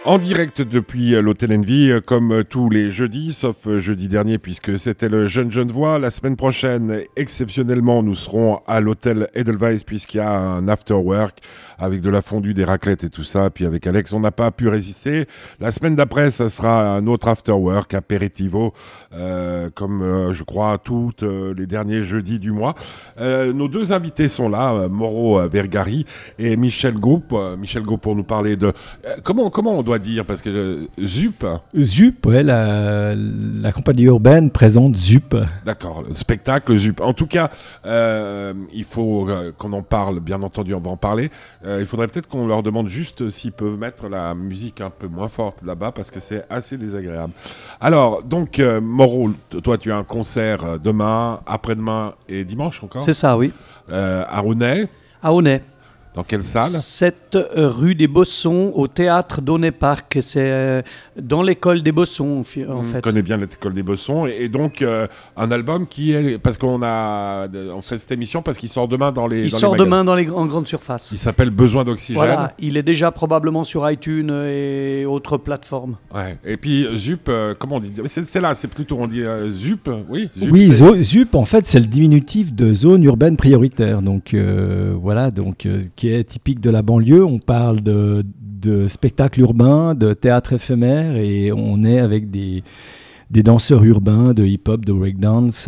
En direct depuis l'Hôtel Envy, comme tous les jeudis, sauf jeudi dernier puisque c'était le Jeune Genevois. La semaine prochaine, exceptionnellement, nous serons à l'Hôtel Edelweiss puisqu'il y a un after work avec de la fondue, des raclettes et tout ça. Puis avec Alex, on n'a pas pu résister. La semaine d'après, ça sera un autre after work, apéritivo, comme je crois tous les derniers jeudis du mois. Nos deux invités sont là, Mauro Vergari et Michel Gaupe. Michel Gaupe pour nous parler de... Comment on doit dire, parce que ZUP. ZUP, ouais, la compagnie urbaine présente ZUP. D'accord, le spectacle ZUP. En tout cas, il faut qu'on en parle, bien entendu, on va en parler. Il faudrait peut-être qu'on leur demande juste s'ils peuvent mettre la musique un peu moins forte là-bas, parce que c'est assez désagréable. Alors, donc, Mauro, toi, tu as un concert demain, après-demain et dimanche encore ? C'est ça, oui. À Aunay. À Aunay. Dans quelle salle ? 7 rue des Bossons, au théâtre d'Aunay Park. C'est dans l'école des Bossons, en fait. On connaît bien l'école des Bossons. Et donc, un album qui est... Parce on fait cette émission parce qu'il sort demain dans les... Il sort demain en grande surface. Il s'appelle Besoin d'oxygène. Voilà, il est déjà probablement sur iTunes et autres plateformes. Ouais. Et puis, ZUP, comment on dit ? C'est là, c'est plutôt, on dit ZUP, oui. ZUP, oui, ZUP, en fait, c'est le diminutif de zone urbaine prioritaire. Donc, voilà, qui est typique de la banlieue. On parle de spectacles urbains, de théâtre éphémère, et on est avec des danseurs urbains, de hip-hop, de breakdance,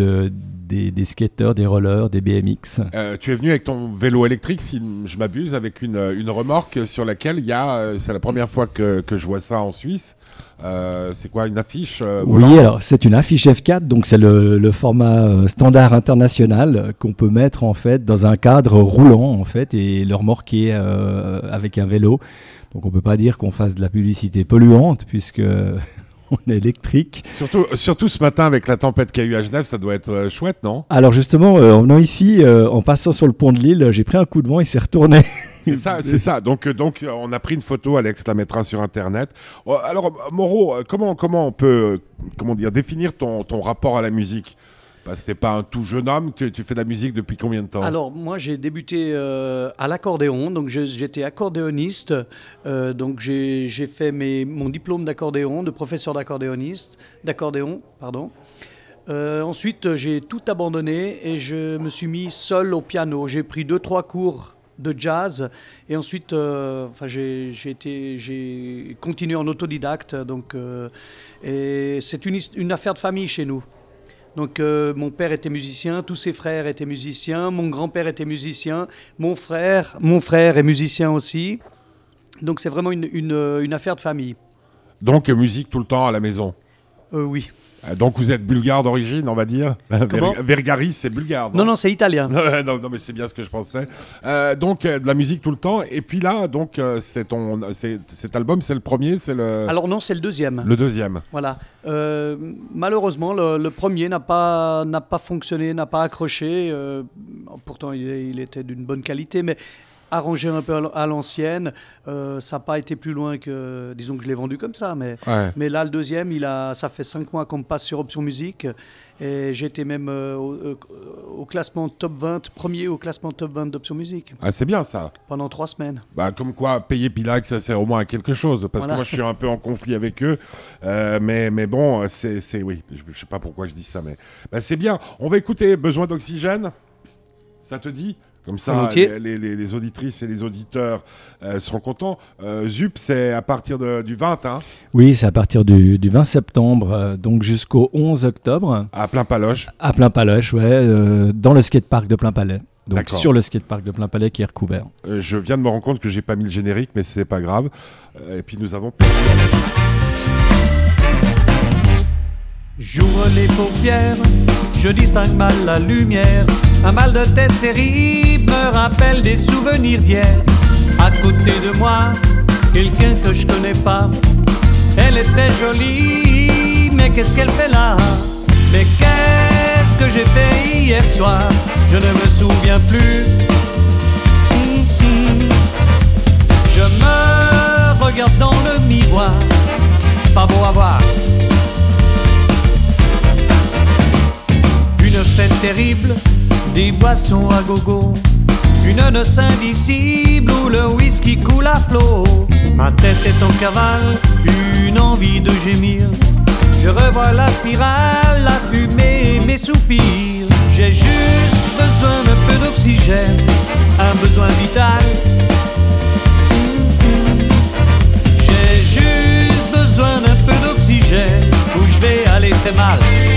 des skateurs, des rollers, des BMX. Tu es venu avec ton vélo électrique, si je m'abuse, avec une remorque sur laquelle il y a... c'est la première fois que je vois ça en Suisse. C'est quoi, une affiche Oui, alors c'est une affiche F4, donc c'est le format standard international qu'on peut mettre en fait dans un cadre roulant en fait et le remorquer avec un vélo. Donc on peut pas dire qu'on fasse de la publicité polluante puisque on est électrique. Surtout ce matin avec la tempête qu'il y a eu à Genève, ça doit être chouette, non ? Alors justement, en venant ici, en passant sur le pont de Lille, j'ai pris un coup de vent et c'est retourné. C'est ça. Donc, on a pris une photo, Alex la mettra sur Internet. Alors, Mauro, comment on peut définir ton rapport à la musique ? Parce que t'es pas un tout jeune homme, tu fais de la musique depuis combien de temps ? Alors, moi, j'ai débuté à l'accordéon, donc j'étais accordéoniste, donc j'ai fait mon diplôme d'accordéon, de professeur d'accordéon. Ensuite, j'ai tout abandonné et je me suis mis seul au piano. J'ai pris 2-3 cours de jazz et ensuite j'ai continué en autodidacte, donc, et c'est une affaire de famille chez nous. Donc mon père était musicien, tous ses frères étaient musiciens, mon grand-père était musicien, mon frère est musicien aussi. Donc c'est vraiment une affaire de famille. Donc musique tout le temps à la maison ? Oui. Donc vous êtes bulgare d'origine, on va dire. Vergari, c'est bulgare. Non, c'est italien. non, mais c'est bien ce que je pensais. Donc de la musique tout le temps. Et puis là, donc cet album, c'est le premier, c'est le. Alors non, c'est le deuxième. Le deuxième. Voilà. Malheureusement, le premier n'a pas fonctionné, n'a pas accroché. Pourtant, il était d'une bonne qualité, mais arrangé un peu à l'ancienne, ça n'a pas été plus loin que, disons que je l'ai vendu comme ça, mais là le deuxième, ça fait 5 mois qu'on me passe sur Option Musique, et j'ai été même au classement top 20, premier au classement top 20 d'Option Musique. Ah, c'est bien ça. Pendant 3 semaines. Bah, comme quoi, payer Pilac, ça sert au moins à quelque chose, parce que moi je suis un peu en conflit avec eux, mais bon, c'est oui, je sais pas pourquoi je dis ça, mais c'est bien. On va écouter Besoin d'oxygène, ça te dit ? Comme ça, les auditrices et les auditeurs seront contents. ZUP, c'est à partir du 20, hein ? Oui, c'est à partir du 20 septembre, donc jusqu'au 11 octobre. À Plain-Paloche ? À Plain-Paloche, ouais, dans le skatepark de Plain-Palais. Donc D'accord. Sur le skatepark de Plain-Palais qui est recouvert. Je viens de me rendre compte que j'ai pas mis le générique, mais c'est pas grave. Et puis nous avons... J'ouvre les paupières, je distingue mal la lumière. Un mal de tête terrible me rappelle des souvenirs d'hier. À côté de moi, quelqu'un que je connais pas. Elle est très jolie, mais qu'est-ce qu'elle fait là ? Mais qu'est-ce que j'ai fait hier soir ? Je ne me souviens plus. Je me regarde dans le miroir, pas beau à voir. Une fête terrible, des boissons à gogo, une noce indicible où le whisky coule à flot. Ma tête est en cavale, une envie de gémir. Je revois la spirale, la fumée et mes soupirs. J'ai juste besoin d'un peu d'oxygène, un besoin vital. J'ai juste besoin d'un peu d'oxygène, où je vais aller très mal.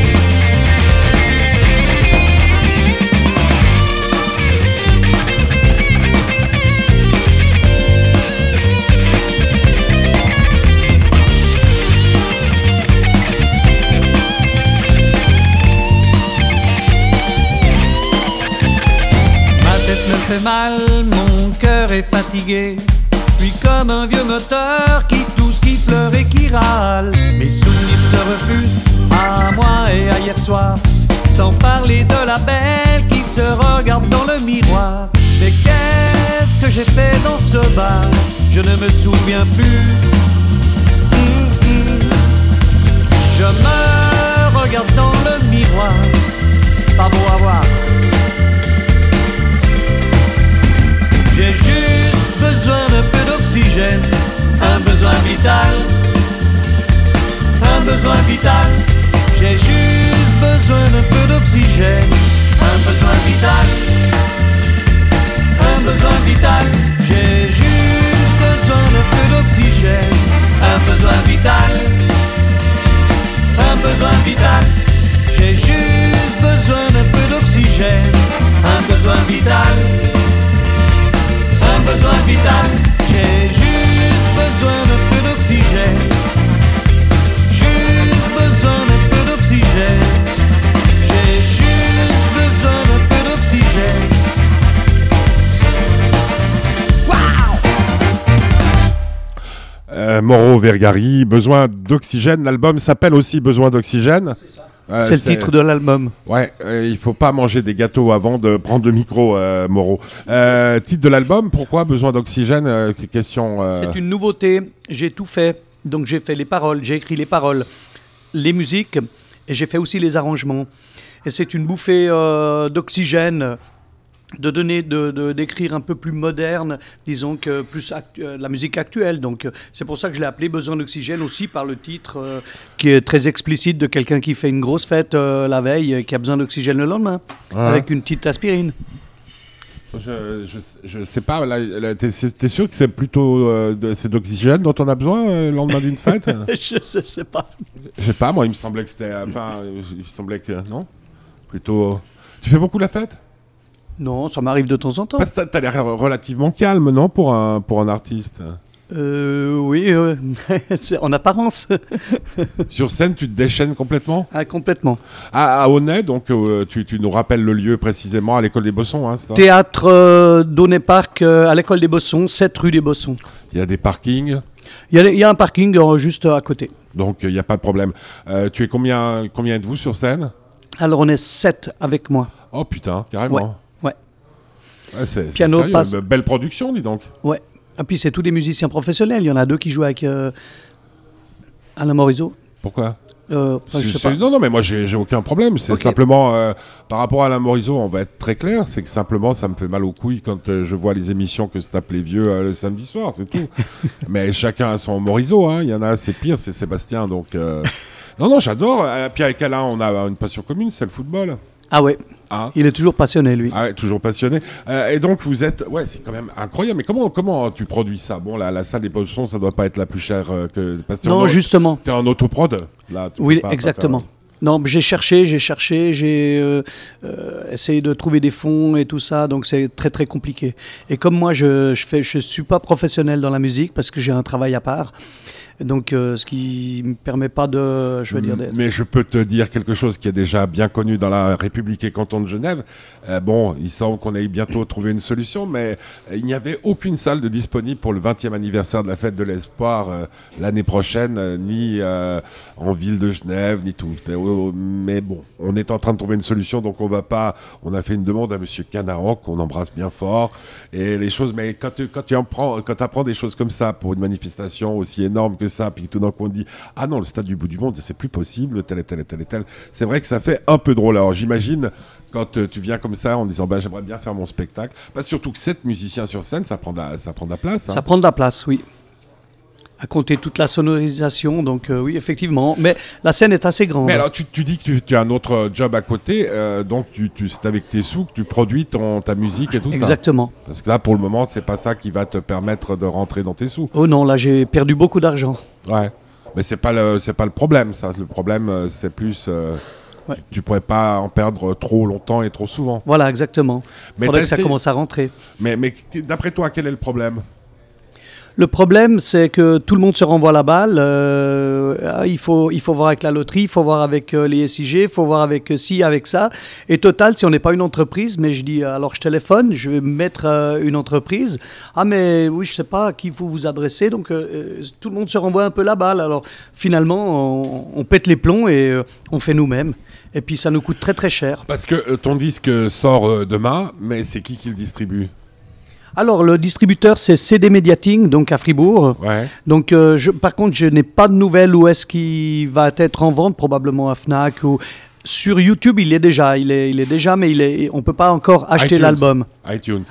Me fait mal, mon cœur est fatigué. Je suis comme un vieux moteur qui tousse, qui pleure et qui râle. Mes souvenirs se refusent à moi et à hier soir, sans parler de la belle qui se regarde dans le miroir. Mais qu'est-ce que j'ai fait dans ce bar? Je ne me souviens plus. Je me regarde dans le miroir, pas beau à voir. J'ai juste besoin d'un peu d'oxygène, un besoin vital, un besoin vital. J'ai juste besoin d'un peu d'oxygène, un besoin vital, un besoin vital. J'ai juste besoin d'un peu d'oxygène, un besoin vital, un besoin vital. J'ai juste besoin d'un peu d'oxygène, un besoin vital. Un besoin vital, j'ai juste besoin d'un peu d'oxygène. Juste besoin d'un peu d'oxygène. J'ai juste besoin d'un peu d'oxygène. Wow! Mauro Vergari, besoin d'oxygène. L'album s'appelle aussi Besoin d'oxygène. C'est le titre de l'album. Ouais, il faut pas manger des gâteaux avant de prendre le micro, Mauro. Titre de l'album, pourquoi Besoin d'oxygène? Question. C'est une nouveauté. J'ai tout fait. Donc j'ai fait les paroles, j'ai écrit les paroles, les musiques, et j'ai fait aussi les arrangements. Et c'est une bouffée d'oxygène, d'écrire un peu plus moderne, disons que plus la musique actuelle. Donc c'est pour ça que je l'ai appelé Besoin d'oxygène aussi par le titre qui est très explicite de quelqu'un qui fait une grosse fête la veille et qui a besoin d'oxygène le lendemain avec une petite aspirine. Je sais pas, là, t'es sûr que c'est plutôt c'est d'oxygène dont on a besoin le lendemain d'une fête? Je sais pas. Je sais pas, moi il me semblait que c'était, il me semblait que non, plutôt. Tu fais beaucoup la fête? Non, ça m'arrive de temps en temps. Parce que t'as l'air relativement calme, non, pour un artiste? Oui, en apparence. Sur scène, tu te déchaînes complètement? Ah, complètement. À Aunay, donc tu nous rappelles le lieu précisément, à l'école des Bossons, hein, c'est ça? Théâtre d'Aunay Park, à l'école des Bossons, 7 rue des Bossons. Il y a des parkings? Il y a un parking juste à côté. Donc il n'y a pas de problème. Tu es combien de vous sur scène? Alors on est 7 avec moi. Oh putain, carrément. Ouais. C'est Piano, sérieux, basse. Belle production, dis donc. Ouais. Et puis c'est tous des musiciens professionnels. Il y en a 2 qui jouent avec Alain Morisot. Pourquoi? Je sais pas. Non, mais moi j'ai aucun problème. C'est simplement par rapport à Alain Morisot, on va être très clair. C'est que simplement ça me fait mal aux couilles quand je vois les émissions que se tapent les vieux le samedi soir, c'est tout. Mais chacun a son Morisot. Hein. Il y en a, c'est pire, c'est Sébastien. Donc non, j'adore. Puis avec Alain, on a une passion commune, c'est le football. Ah ouais. Hein? Il est toujours passionné, lui. Ah ouais, toujours passionné. Et donc vous êtes, c'est quand même incroyable. Mais comment tu produis ça? Bon, la salle des Bossons, ça doit pas être la plus chère que. Parce que non, justement. T'es en autoprod là. Oui, exactement. Non, j'ai cherché, j'ai essayé de trouver des fonds et tout ça, donc c'est très très compliqué. Et comme moi, je suis pas professionnel dans la musique parce que j'ai un travail à part. Donc, ce qui ne me permet pas de... Mais je peux te dire quelque chose qui est déjà bien connu dans la République et canton de Genève. Bon, il semble qu'on ait bientôt trouvé une solution, mais il n'y avait aucune salle de disponible pour le 20e anniversaire de la Fête de l'Espoir l'année prochaine, ni en ville de Genève, ni tout. Mais bon, on est en train de trouver une solution, donc on a fait une demande à monsieur Canaran, qu'on embrasse bien fort, et les choses... Mais quand tu apprends des choses comme ça pour une manifestation aussi énorme que que ça, puis tout d'un coup on dit ah non, le stade du bout du monde c'est plus possible, tel et tel et tel et tel. C'est vrai que ça fait un peu drôle. Alors j'imagine quand tu viens comme ça en disant j'aimerais bien faire mon spectacle, surtout que 7 musiciens sur scène, ça prend de la place. Ça prend de la place, oui. À compter toute la sonorisation, donc oui, effectivement. Mais la scène est assez grande. Mais alors, tu dis que tu as un autre job à côté, donc c'est avec tes sous que tu produis ta musique et tout ça. Exactement. Parce que là, pour le moment, c'est pas ça qui va te permettre de rentrer dans tes sous. Oh non, là, j'ai perdu beaucoup d'argent. Ouais. Mais c'est pas le problème, ça. Le problème, c'est plus... Ouais. Tu pourrais pas en perdre trop longtemps et trop souvent. Voilà, exactement. Il faudrait que ça commence à rentrer. Mais d'après toi, quel est le problème ? Le problème, c'est que tout le monde se renvoie la balle. Il faut voir avec la loterie, il faut voir avec les SIG, il faut voir avec ci, avec ça. Et total, si on n'est pas une entreprise, mais je dis, alors je téléphone, je vais mettre une entreprise. Ah mais oui, je sais pas à qui il faut vous adresser. Donc tout le monde se renvoie un peu la balle. Alors finalement, on pète les plombs et on fait nous-mêmes. Et puis ça nous coûte très très cher. Parce que ton disque sort demain, mais c'est qui le distribue ? Alors, le distributeur, c'est CD Mediating, donc à Fribourg. Ouais. Donc, par contre, je n'ai pas de nouvelles où est-ce qu'il va être en vente, probablement à Fnac ou... Sur YouTube, il est déjà, mais on ne peut pas encore acheter l'album. iTunes,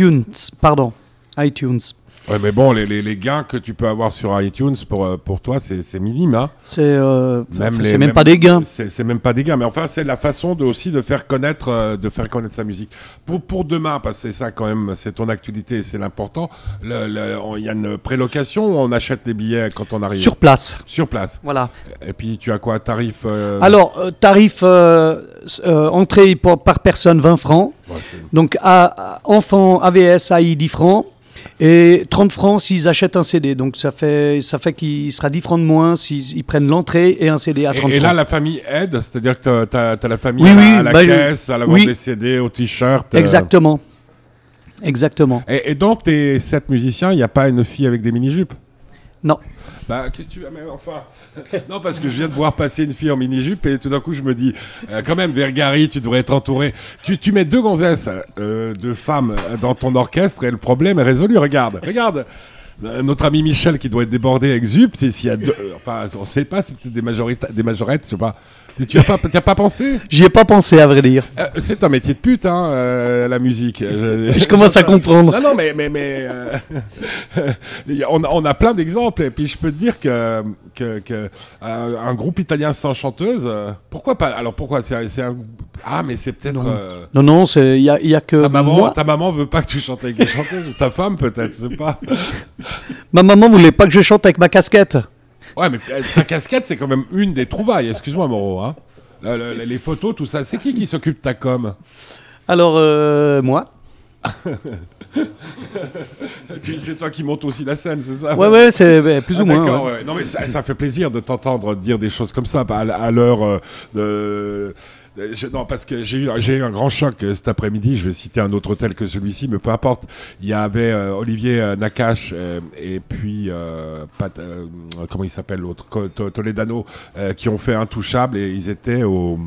Ouais, mais bon, les gains que tu peux avoir sur iTunes pour toi, c'est minime, hein. C'est même pas des gains. C'est même pas des gains, mais enfin, c'est la façon aussi de faire connaître sa musique. Pour demain, parce que c'est ça quand même, c'est ton actualité, c'est l'important. Il y a une prélocation où on achète les billets quand on arrive. Sur place. Sur place. Voilà. Et puis tu as quoi, tarif Alors, tarif entrée par personne 20 francs. Ouais, donc enfant AVS AI 10 francs. Et 30 francs s'ils achètent un CD. Donc ça fait qu'il sera 10 francs de moins s'ils prennent l'entrée et un CD à 30 francs. Et là, la famille aide, c'est-à-dire que tu as la famille à la caisse, à la vente des CD, au t-shirt. Exactement. Et dans tes 7 musiciens, il n'y a pas une fille avec des mini-jupes ? Non. Qu'est-ce que tu veux, mais enfin... Non, parce que je viens de voir passer une fille en mini-jupe et tout d'un coup, je me dis, quand même, Vergari, tu devrais être entouré. Tu mets 2 gonzesses, 2 femmes dans ton orchestre et le problème est résolu. Regarde. Notre ami Michel qui doit être débordé avec Zup, s'il y a 2... enfin, on ne sait pas, c'est peut-être des majorettes, je sais pas. Tu as pas pensé ? J'y ai pas pensé, à vrai dire. C'est un métier de pute, la musique. Je commence à comprendre. Non, mais on a plein d'exemples. Et puis je peux te dire que un groupe italien sans chanteuse, pourquoi pas ? Alors pourquoi ? Mais c'est peut-être. Non, il y a que. Ta maman veut pas que tu chantes avec des chanteuses, ou ta femme peut-être, je sais pas. Ma maman voulait pas que je chante avec ma casquette. Ouais, mais ta casquette, c'est quand même une des trouvailles. Excuse-moi, Moreau. Hein. Les photos, tout ça, c'est qui s'occupe de ta com ? Alors, moi. C'est toi qui montes aussi la scène, c'est ça ? Ouais, c'est plus ou moins. D'accord, ouais. Non, mais ça fait plaisir de t'entendre dire des choses comme ça à l'heure de... Non, parce que j'ai eu un grand choc cet après-midi. Je vais citer un autre hôtel que celui-ci, mais peu importe. Il y avait Olivier Nakache et puis comment il s'appelle l'autre, Toledano, qui ont fait Intouchable et ils étaient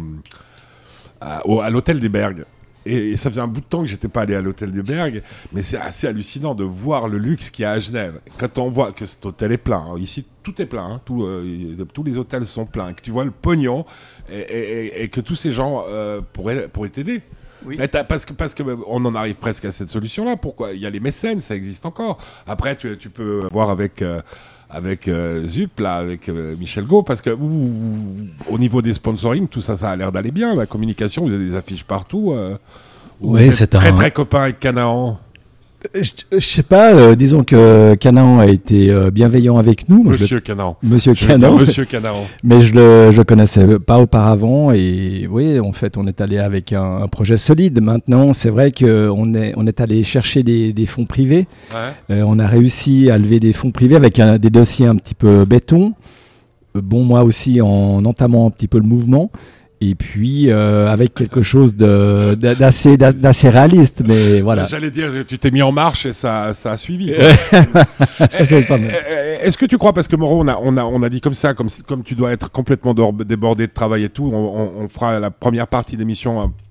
à l'hôtel des Bergues. Et ça faisait un bout de temps que j'étais pas allé à l'hôtel des Bergues, mais c'est assez hallucinant de voir le luxe qu'il y a à Genève. Quand on voit que cet hôtel est plein, ici tout est plein, hein, tous les hôtels sont pleins, que tu vois le pognon et que tous ces gens pourraient t'aider. Oui. Parce que on en arrive presque à cette solution-là. Pourquoi ? Il y a les mécènes, ça existe encore. Après, tu peux voir avec Zup, là, avec Michel Gau, parce que au niveau des sponsoring, tout ça a l'air d'aller bien. La communication, vous avez des affiches partout. Oui, c'est très très copain avec Canaan. Je sais pas, disons que Canaan a été bienveillant avec nous. Monsieur Canaan. Monsieur Canaan. Mais je le connaissais pas auparavant et oui, en fait, on est allé avec un projet solide. Maintenant, c'est vrai qu'on est allé chercher des fonds privés. Ouais. On a réussi à lever des fonds privés avec des dossiers un petit peu béton. Bon, moi aussi, en entamant un petit peu le mouvement. Et puis avec quelque chose d'assez réaliste, mais voilà. J'allais dire, tu t'es mis en marche et ça a suivi. Ça, c'est pas mal. Est-ce que tu crois, parce que Moreau, on a dit comme ça, comme tu dois être complètement débordé de travail et tout, on fera la première partie d'émission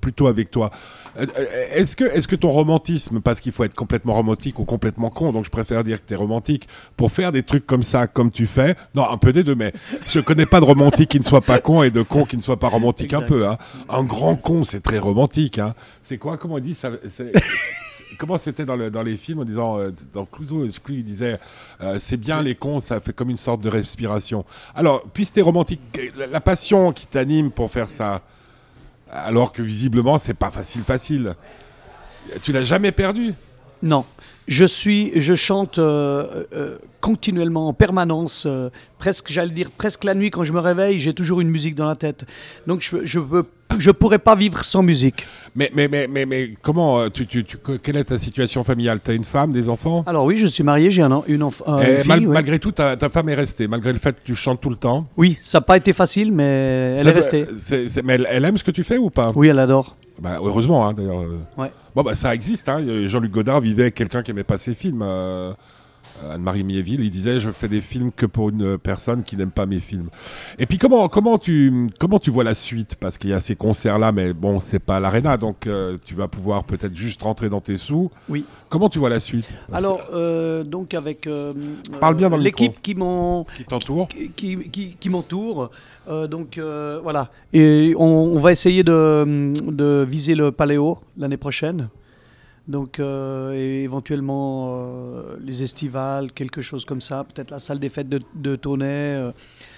plutôt avec toi. Est-ce que ton romantisme, parce qu'il faut être complètement romantique ou complètement con, donc je préfère dire que tu es romantique, pour faire des trucs comme ça, comme tu fais, non, un peu des deux, mais je connais pas de romantique qui ne soit pas con et de con qui ne soit pas romantique un peu. Hein. Un grand con, c'est très romantique. Hein. C'est quoi, comment on dit ça, comment c'était dans les films en disant, dans Clouseau, je sais plus, il disait c'est bien les cons, ça fait comme une sorte de respiration. Alors, puisque t'es romantique, la passion qui t'anime pour faire ça, alors que visiblement c'est pas facile, tu l'as jamais perdu? Non, je chante continuellement, en permanence, j'allais dire presque la nuit quand je me réveille, j'ai toujours une musique dans la tête. Donc je pourrais pas vivre sans musique. Mais comment quelle est ta situation familiale? T'as une femme, des enfants? Alors oui, je suis marié, j'ai une fille. Malgré tout, ta femme est restée, malgré le fait que tu chantes tout le temps. Oui, ça n'a pas été facile, mais elle est restée. Mais elle aime ce que tu fais ou pas? Oui, elle adore. Bah, heureusement, hein, d'ailleurs. Ouais. Bon, bah, ça existe. Hein. Jean-Luc Godard vivait avec quelqu'un qui n'aimait pas ses films. Anne-Marie Miéville, il disait je fais des films que pour une personne qui n'aime pas mes films. Et puis comment tu vois la suite? Parce qu'il y a ces concerts là, mais bon, c'est pas à l'Arena, donc tu vas pouvoir peut-être juste rentrer dans tes sous. Oui. Comment tu vois la suite? Alors donc avec parle bien dans l'équipe qui t'entoure, qui m'entoure. Donc voilà. Et on va essayer de viser le Paléo l'année prochaine. Donc et éventuellement les estivales, quelque chose comme ça, peut-être la salle des fêtes de Tonnet.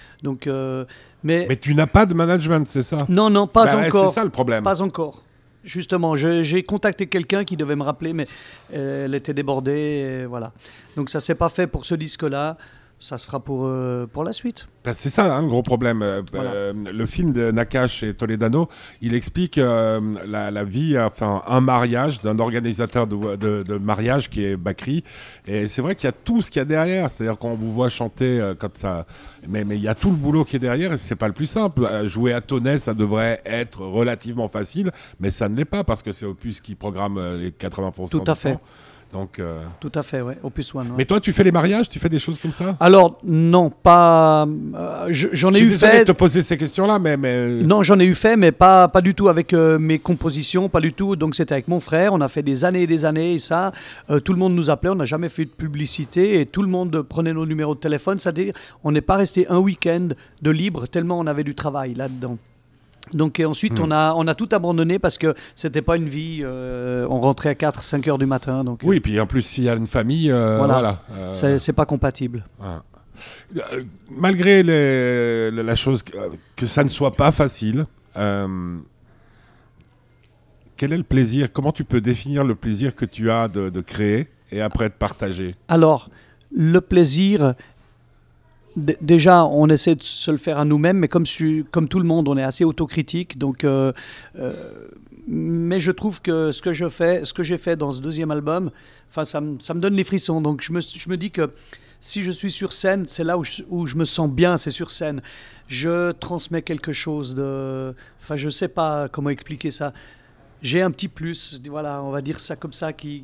Mais tu n'as pas de management, c'est ça? Non, pas encore. C'est ça le problème. Pas encore. Justement, j'ai contacté quelqu'un qui devait me rappeler, mais elle était débordée. Et voilà. Donc ça s'est pas fait pour ce disque-là. Ça se fera pour la suite. Ben, c'est ça hein, le gros problème. Voilà. Le film de Nakache et Toledano, il explique la vie, enfin un mariage d'un organisateur de mariage qui est Bakri. Et c'est vrai qu'il y a tout ce qu'il y a derrière. C'est-à-dire qu'on vous voit chanter comme ça. Mais il y a tout le boulot qui est derrière et c'est pas le plus simple. Jouer à Tonnet, ça devrait être relativement facile, mais ça ne l'est pas parce que c'est Opus qui programme les 80% Tout à fait. Temps. Donc, tout à fait, ouais. Opus One. Ouais. Mais toi, tu fais les mariages, tu fais des choses comme ça? Alors non, pas. J'en ai eu fait. De te poser ces questions-là, mais. Non, j'en ai eu fait, mais pas du tout avec mes compositions, pas du tout. Donc c'était avec mon frère. On a fait des années et des années et ça. Tout le monde nous appelait. On n'a jamais fait de publicité et tout le monde prenait nos numéros de téléphone. C'est-à-dire, on n'est pas resté un week-end de libre tellement on avait du travail là-dedans. Donc et ensuite on a tout abandonné parce que c'était pas une vie, on rentrait à 4-5 heures du matin. Donc, oui, puis en plus s'il y a une famille, voilà. C'est pas compatible. Malgré la chose que ça ne soit pas facile, quel est le plaisir? Comment tu peux définir le plaisir que tu as de créer et après de partager? Alors, le plaisir... Déjà, on essaie de se le faire à nous-mêmes, mais comme tout le monde, on est assez autocritique. Donc, mais je trouve que ce que j'ai fait dans ce deuxième album, ça me donne les frissons. Donc, je me dis que si je suis sur scène, c'est là où je me sens bien, c'est sur scène. Je transmets quelque chose de... Enfin, je ne sais pas comment expliquer ça. J'ai un petit plus, voilà, on va dire ça comme ça, qui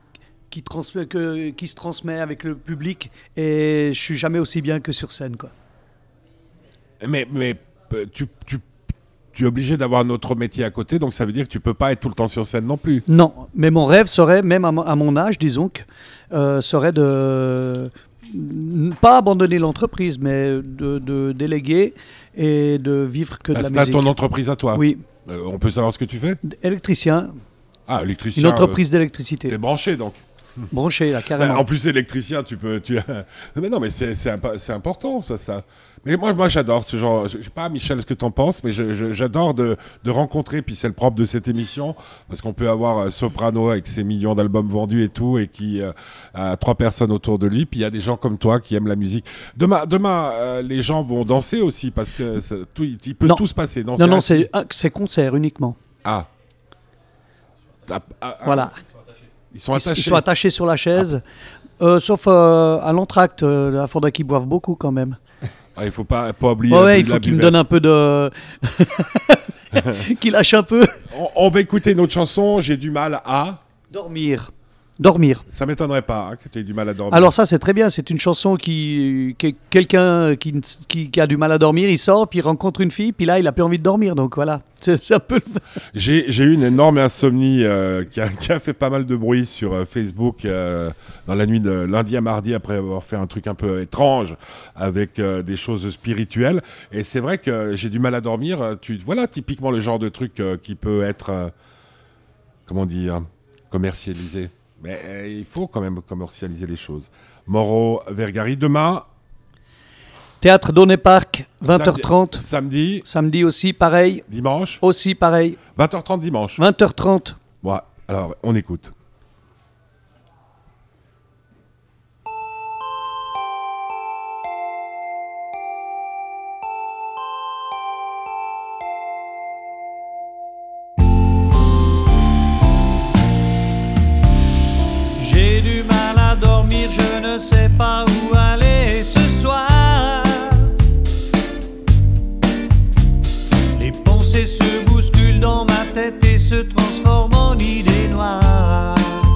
se transmet avec le public et je suis jamais aussi bien que sur scène, quoi. Mais tu es obligé d'avoir un autre métier à côté, donc ça veut dire que tu peux pas être tout le temps sur scène non plus. Non, mais mon rêve serait, même à mon âge, disons que, serait de pas abandonner l'entreprise, mais de déléguer et de vivre que de la musique. C'est ton entreprise à toi? Oui. On peut savoir ce que tu fais? Électricien. Ah, électricien. Une entreprise d'électricité. T'es branché donc? Branché là, carrément. En plus électricien, mais non, mais c'est important ça. Mais moi j'adore ce genre. Je sais pas, Michel, ce que t'en penses, mais j'adore de rencontrer. Puis c'est le propre de cette émission parce qu'on peut avoir Soprano avec ses millions d'albums vendus et tout, et qui a 3 personnes autour de lui. Puis il y a des gens comme toi qui aiment la musique. Demain, les gens vont danser aussi parce que il peut tout se passer. Non, c'est concert uniquement. Ah. Voilà. Ils sont attachés sur la chaise, sauf à l'entracte. Il faudrait qu'ils boivent beaucoup quand même. Il ne faut pas oublier. Ouais, il faut qu'ils me donnent un peu de... qu'ils lâchent un peu. On va écouter une autre chanson, J'ai du mal à... Dormir. Dormir. Ça m'étonnerait pas que tu aies du mal à dormir. Alors ça, c'est très bien. C'est une chanson quelqu'un qui a du mal à dormir, il sort, puis il rencontre une fille, puis là, il a plus envie de dormir. Donc voilà, c'est un peu... J'ai eu une énorme insomnie qui a fait pas mal de bruit sur Facebook dans la nuit de lundi à mardi, après avoir fait un truc un peu étrange avec des choses spirituelles. Et c'est vrai que j'ai du mal à dormir. Voilà, typiquement le genre de truc qui peut être, comment dire, commercialisé. Mais il faut quand même commercialiser les choses. Mauro Vergari, demain... Théâtre Donnet Park, 20h30. Samedi. Samedi aussi, pareil. Dimanche. Aussi, pareil. 20h30 dimanche. 20h30. Ouais, alors, on écoute. J'ai du mal à dormir, je ne sais pas où aller ce soir. Les pensées se bousculent dans ma tête et se transforment en idées noires.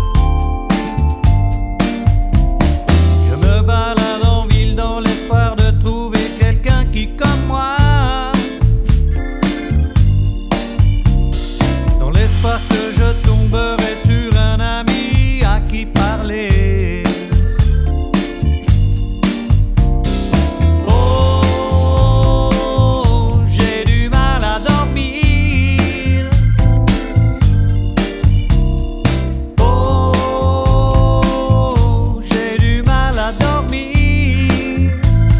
Je me balade en ville dans l'espoir de trouver quelqu'un qui, comme moi, dans l'espoir que je tomberai sur un ami à qui parler. Oh, j'ai du mal à dormir. Oh, j'ai du mal à dormir.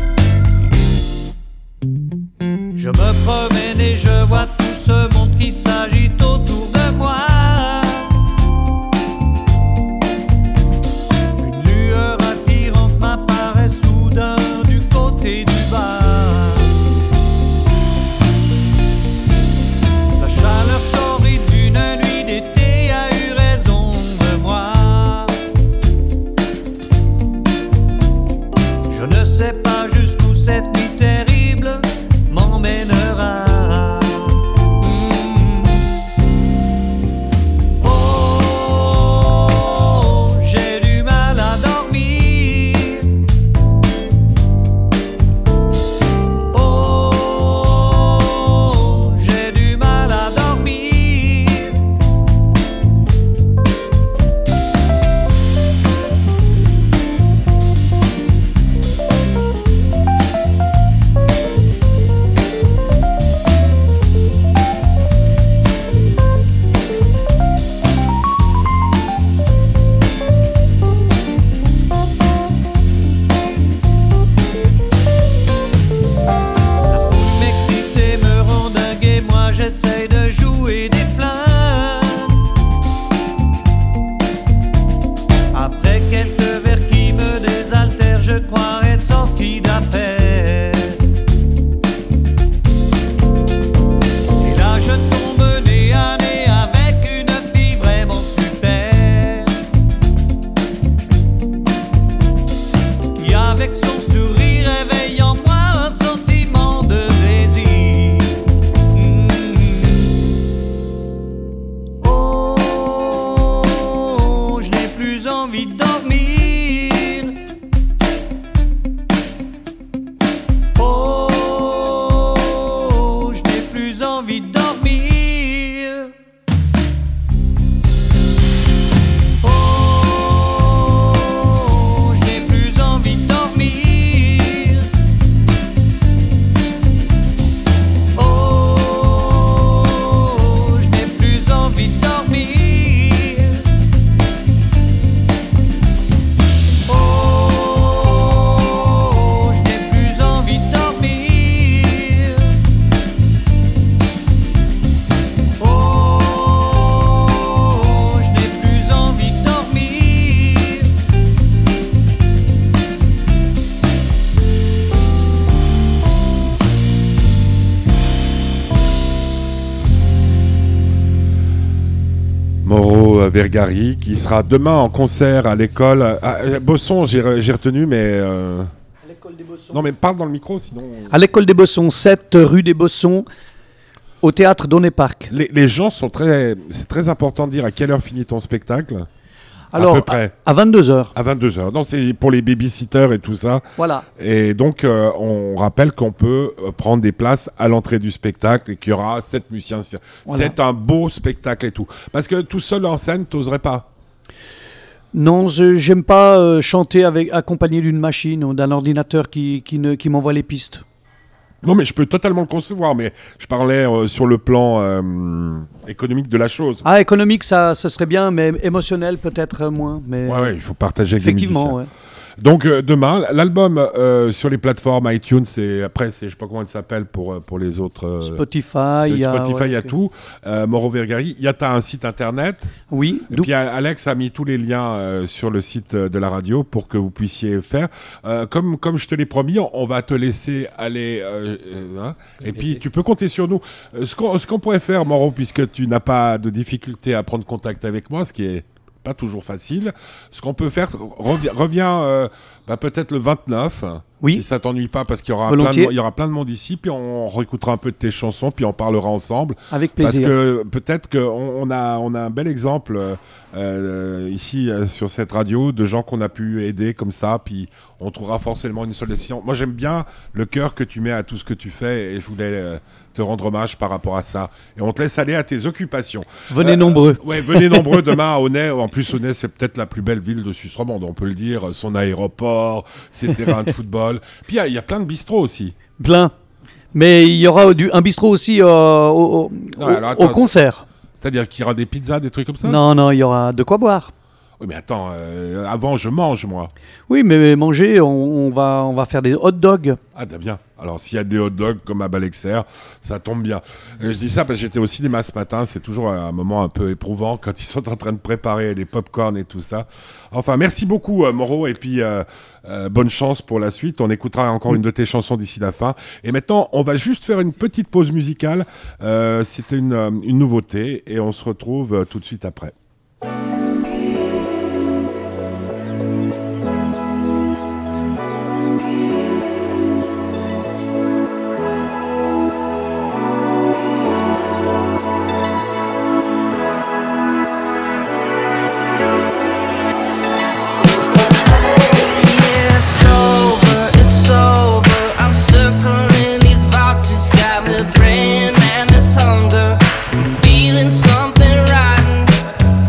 Je me promène et je vois tout ce monde qui s'agite autour de moi. Une lueur attirante m'apparaît soudain du côté du bas. La chaleur torride d'une nuit d'été a eu raison de moi. Je ne sais pas jusqu'où cette nuit terrible m'emmènera. Oh, j'ai du mal à dormir. Oh, j'ai du mal à dormir. La foule m'excitait, me rend dingue et moi j'essaye de jouer des flingues. Après quelques verres qui me désaltèrent, je crois être sorti d'affaire. Et là je tombe nez à nez avec une fille vraiment super, qui avec son sourire éveille en moi un sentiment de désir. Oh, je n'ai plus envie de dormir. Oh, je n'ai plus envie de dormir. Oh, je n'ai plus envie de dormir. Oh, je n'ai plus envie de dormir. Oh, je n'ai plus envie de dormir. Oh, je n'ai plus envie de dormir. Mauro Vergari, qui sera demain en concert à l'école. Bosson, j'ai retenu, mais. L'école des Bossons. Non, mais parle dans le micro, sinon. À l'école des Bossons, 7 rue des Bossons, au théâtre Donnet Park. Les gens sont très. C'est très important de dire à quelle heure finit ton spectacle. Alors, à peu près. À 22h. À 22h. Non, c'est pour les babysitters et tout ça. Voilà. Et donc, on rappelle qu'on peut prendre des places à l'entrée du spectacle et qu'il y aura 7 musiciens. Voilà. C'est un beau spectacle et tout. Parce que tout seul en scène, t'oserais pas. Non, j'aime pas chanter accompagné d'une machine ou d'un ordinateur qui m'envoie les pistes. Non, mais je peux totalement le concevoir, mais je parlais sur le plan économique de la chose. Ah, économique, ça serait bien, mais émotionnel peut-être moins. Mais Ouais, il faut partager avec des musiciens. effectivement, ouais. Donc demain, l'album sur les plateformes iTunes, après, je sais pas comment elle s'appelle pour les autres. Spotify, il y a tout. Mauro Vergari, t'as un site internet. Oui. Et puis Alex a mis tous les liens sur le site de la radio pour que vous puissiez faire. Comme je te l'ai promis, on va te laisser aller. Et puis tu peux compter sur nous. Ce qu'on pourrait faire, Mauro, puisque tu n'as pas de difficulté à prendre contact avec moi, ce qui est pas toujours facile. Ce qu'on peut faire, reviens peut-être le 29. Oui. Si ça t'ennuie pas, parce qu'il y aura plein de monde ici, puis on réécoutera un peu de tes chansons, puis on parlera ensemble. Avec plaisir. Parce que peut-être qu'on a un bel exemple ici sur cette radio de gens qu'on a pu aider comme ça, puis on trouvera forcément une solution. Moi, j'aime bien le cœur que tu mets à tout ce que tu fais, et je voulais te rendre hommage par rapport à ça. Et on te laisse aller à tes occupations. Venez nombreux. Ouais, venez nombreux demain à Aunay. En plus, Aunay, c'est peut-être la plus belle ville de Suisse romande, on peut le dire. Son aéroport, ses terrains de football. Puis il y a plein de bistrots aussi. Plein. Mais il y aura un bistrot aussi au concert. C'est-à-dire qu'il y aura des pizzas, des trucs comme ça? Non, il y aura de quoi boire. Oui, mais attends, avant je mange, moi. Oui, mais manger, on va faire des hot dogs. Ah, bien. Alors, s'il y a des hot dogs comme à Balexer, ça tombe bien. Je dis ça parce que j'étais au cinéma ce matin. C'est toujours un moment un peu éprouvant quand ils sont en train de préparer les pop-corn et tout ça. Enfin, merci beaucoup, Mauro. Et puis, bonne chance pour la suite. On écoutera encore une de tes chansons d'ici la fin. Et maintenant, on va juste faire une petite pause musicale. C'était une nouveauté. Et on se retrouve tout de suite après. Something rotten.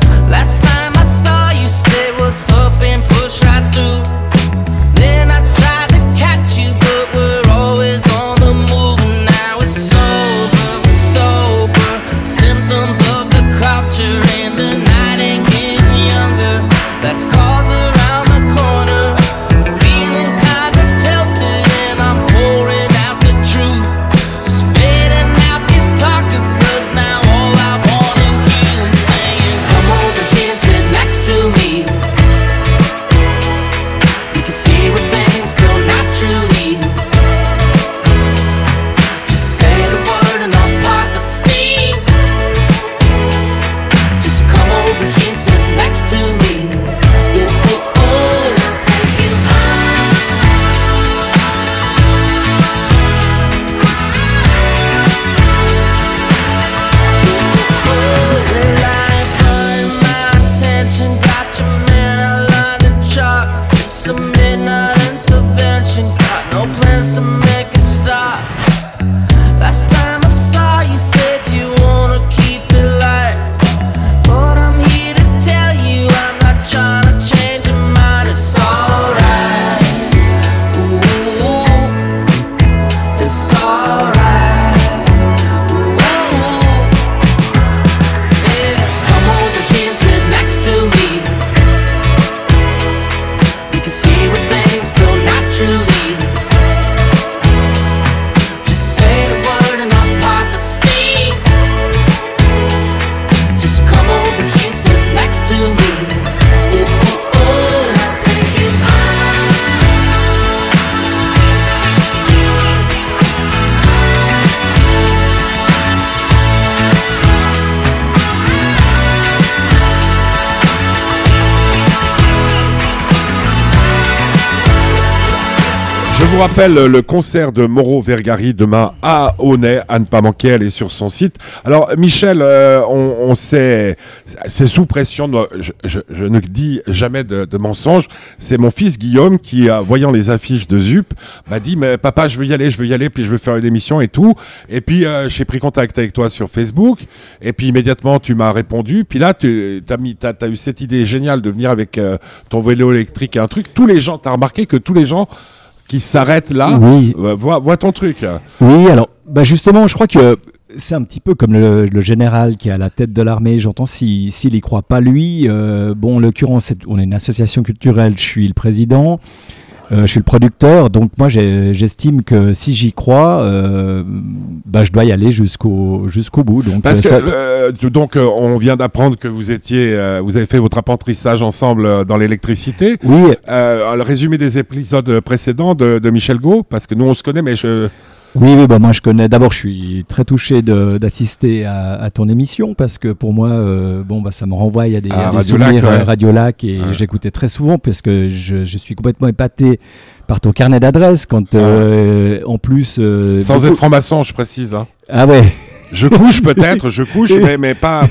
vous rappelle le concert de Mauro Vergari demain à Aunay, à ne pas manquer, elle est sur son site. Alors Michel, on sait, c'est sous pression, je ne dis jamais de mensonges, c'est mon fils Guillaume qui, voyant les affiches de ZUP, m'a dit mais papa je veux y aller, puis je veux faire une émission et tout, et puis j'ai pris contact avec toi sur Facebook, et puis immédiatement tu m'as répondu, puis là t'as eu cette idée géniale de venir avec ton vélo électrique et un truc, t'as remarqué que tous les gens qui s'arrête là, oui. Vois ton truc. Oui, alors justement, je crois que c'est un petit peu comme le général qui est à la tête de l'armée. J'entends s'il y croit pas lui. En l'occurrence, on est une association culturelle, je suis le président. Je suis le producteur, donc moi j'estime que si j'y crois, je dois y aller jusqu'au bout. Donc, parce que on vient d'apprendre que vous avez fait votre apprentissage ensemble dans l'électricité. Oui. Le résumé des épisodes précédents de Michel Gault, parce que nous on se connaît, mais Oui, moi je connais. D'abord, je suis très touché d'assister à ton émission parce que pour moi, ça me renvoie à des souvenirs Radio Lac et j'écoutais très souvent parce que je suis complètement épaté par ton carnet d'adresses quand en plus. Sans être franc-maçon, je précise. Hein. Ah ouais. Je couche, mais pas.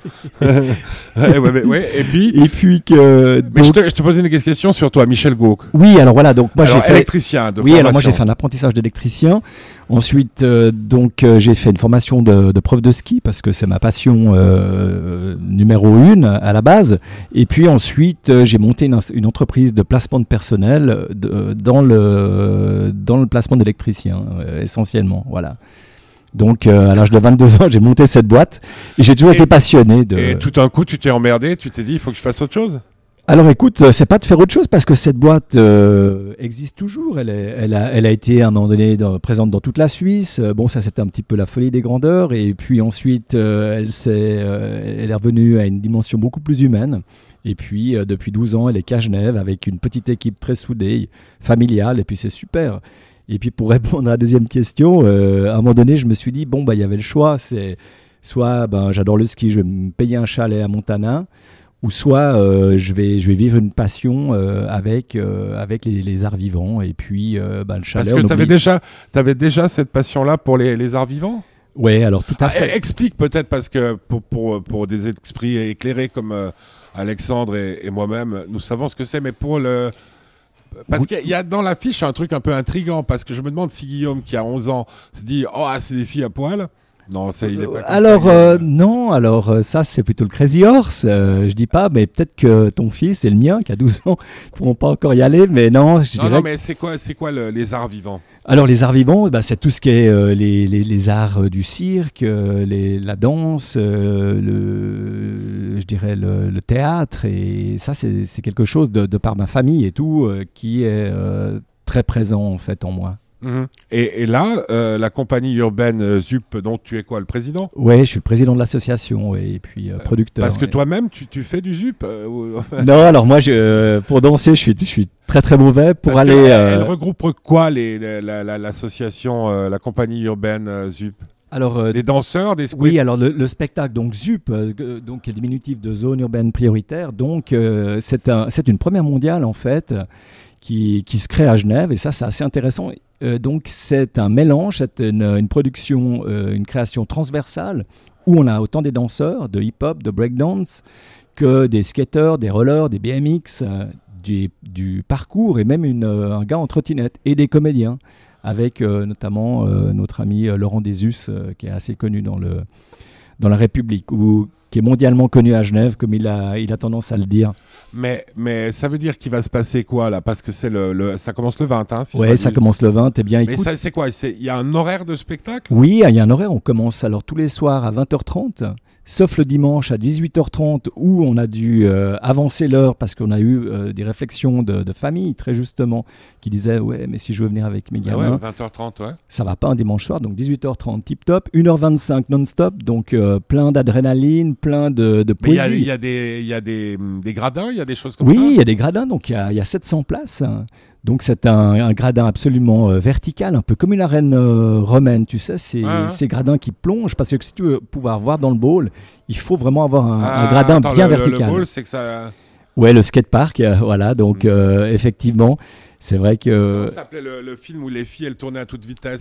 ouais. Et puis que. Mais je te posais une question sur toi, Michel Gault. Oui, alors voilà, donc moi j'ai fait électricien. Alors moi j'ai fait un apprentissage d'électricien. Ensuite, j'ai fait une formation de prof de ski parce que c'est ma passion numéro 1 à la base. Et puis ensuite, j'ai monté une entreprise de placement de personnel dans le placement d'électricien essentiellement. Voilà. Donc, à l'âge de 22 ans, j'ai monté cette boîte et j'ai toujours été passionné de... Et tout d'un coup, tu t'es emmerdé, tu t'es dit, il faut que je fasse autre chose ? Alors écoute, c'est pas de faire autre chose parce que cette boîte existe toujours. Elle a été à un moment donné présente dans toute la Suisse. Ça c'était un petit peu la folie des grandeurs. Et puis ensuite, elle est revenue à une dimension beaucoup plus humaine. Et puis depuis 12 ans, elle est qu'à Genève avec une petite équipe très soudée, familiale. Et puis c'est super. Et puis pour répondre à la deuxième question, à un moment donné, je me suis dit, il y avait le choix. C'est soit j'adore le ski, je vais me payer un chalet à Montana, ou soit je vais vivre une passion avec les arts vivants. Et puis le chalet... Parce que tu avais déjà cette passion-là pour les arts vivants ? Oui, alors tout à fait. Explique peut-être, parce que pour des esprits éclairés comme Alexandre et moi-même, nous savons ce que c'est, mais pour le... Parce qu'il y a dans l'affiche un truc un peu intriguant, parce que je me demande si Guillaume, qui a 11 ans, se dit « Oh, c'est des filles à poil ». Non, ça, il est pas non, ça, c'est plutôt le Crazy Horse. Je dis pas, mais peut-être que ton fils et le mien, qui a 12 ans, ne pourront pas encore y aller, mais non, je dirais... Non, mais c'est quoi les arts vivants ? Alors, les arts vivants, c'est tout ce qui est les arts du cirque, la danse, je dirais le théâtre, et ça, c'est quelque chose de par ma famille et tout, qui est très présent, en fait, en moi. Mmh. Et là, la compagnie urbaine ZUP, donc tu es quoi, le président ? Oui, je suis le président de l'association et puis producteur. Parce que toi-même, tu fais du ZUP Non, alors moi, pour danser, je suis très très mauvais. Elle regroupe quoi, l'association, la compagnie urbaine ZUP ? Alors, des danseurs, des squats. Oui, alors le spectacle, donc ZUP, donc est le diminutif de zone urbaine prioritaire. Donc c'est une première mondiale en fait qui se crée à Genève et ça c'est assez intéressant. Donc c'est un mélange, c'est une production, une création transversale où on a autant des danseurs, de hip-hop, de breakdance, que des skateurs, des rollers, des BMX, du parcours et même un gars en trottinette et des comédiens avec notamment notre ami Laurent Desus qui est assez connu dans la République ou qui est mondialement connu à Genève, comme il a tendance à le dire. Mais ça veut dire qu'il va se passer quoi là ? Parce que ça commence le 20, hein ? Oui, ça commence le 20, bien écoute. Mais ça, c'est quoi ? Il y a un horaire de spectacle ? Oui, il y a un horaire. On commence alors tous les soirs à 20h30, sauf le dimanche à 18h30 où on a dû avancer l'heure parce qu'on a eu des réflexions de famille, très justement, qui disaient « Ouais, mais si je veux venir avec mes gamins... » Ouais, 20h30, ouais. Ça va pas un dimanche soir, donc 18h30 tip-top, 1h25 non-stop, donc plein d'adrénaline, plein de poésie. Mais il y a des gradins, il y a des choses comme ça ? Oui, il y a des gradins, donc il y a 700 places. Donc c'est un gradin absolument vertical, un peu comme une arène romaine, tu sais, ces gradins qui plongent, parce que si tu veux pouvoir voir dans le bowl, il faut vraiment avoir un gradin bien vertical. Le bowl, c'est que ça... Ouais, le skatepark, voilà. Donc, effectivement, c'est vrai que... Ça s'appelait le film où les filles, elles tournaient à toute vitesse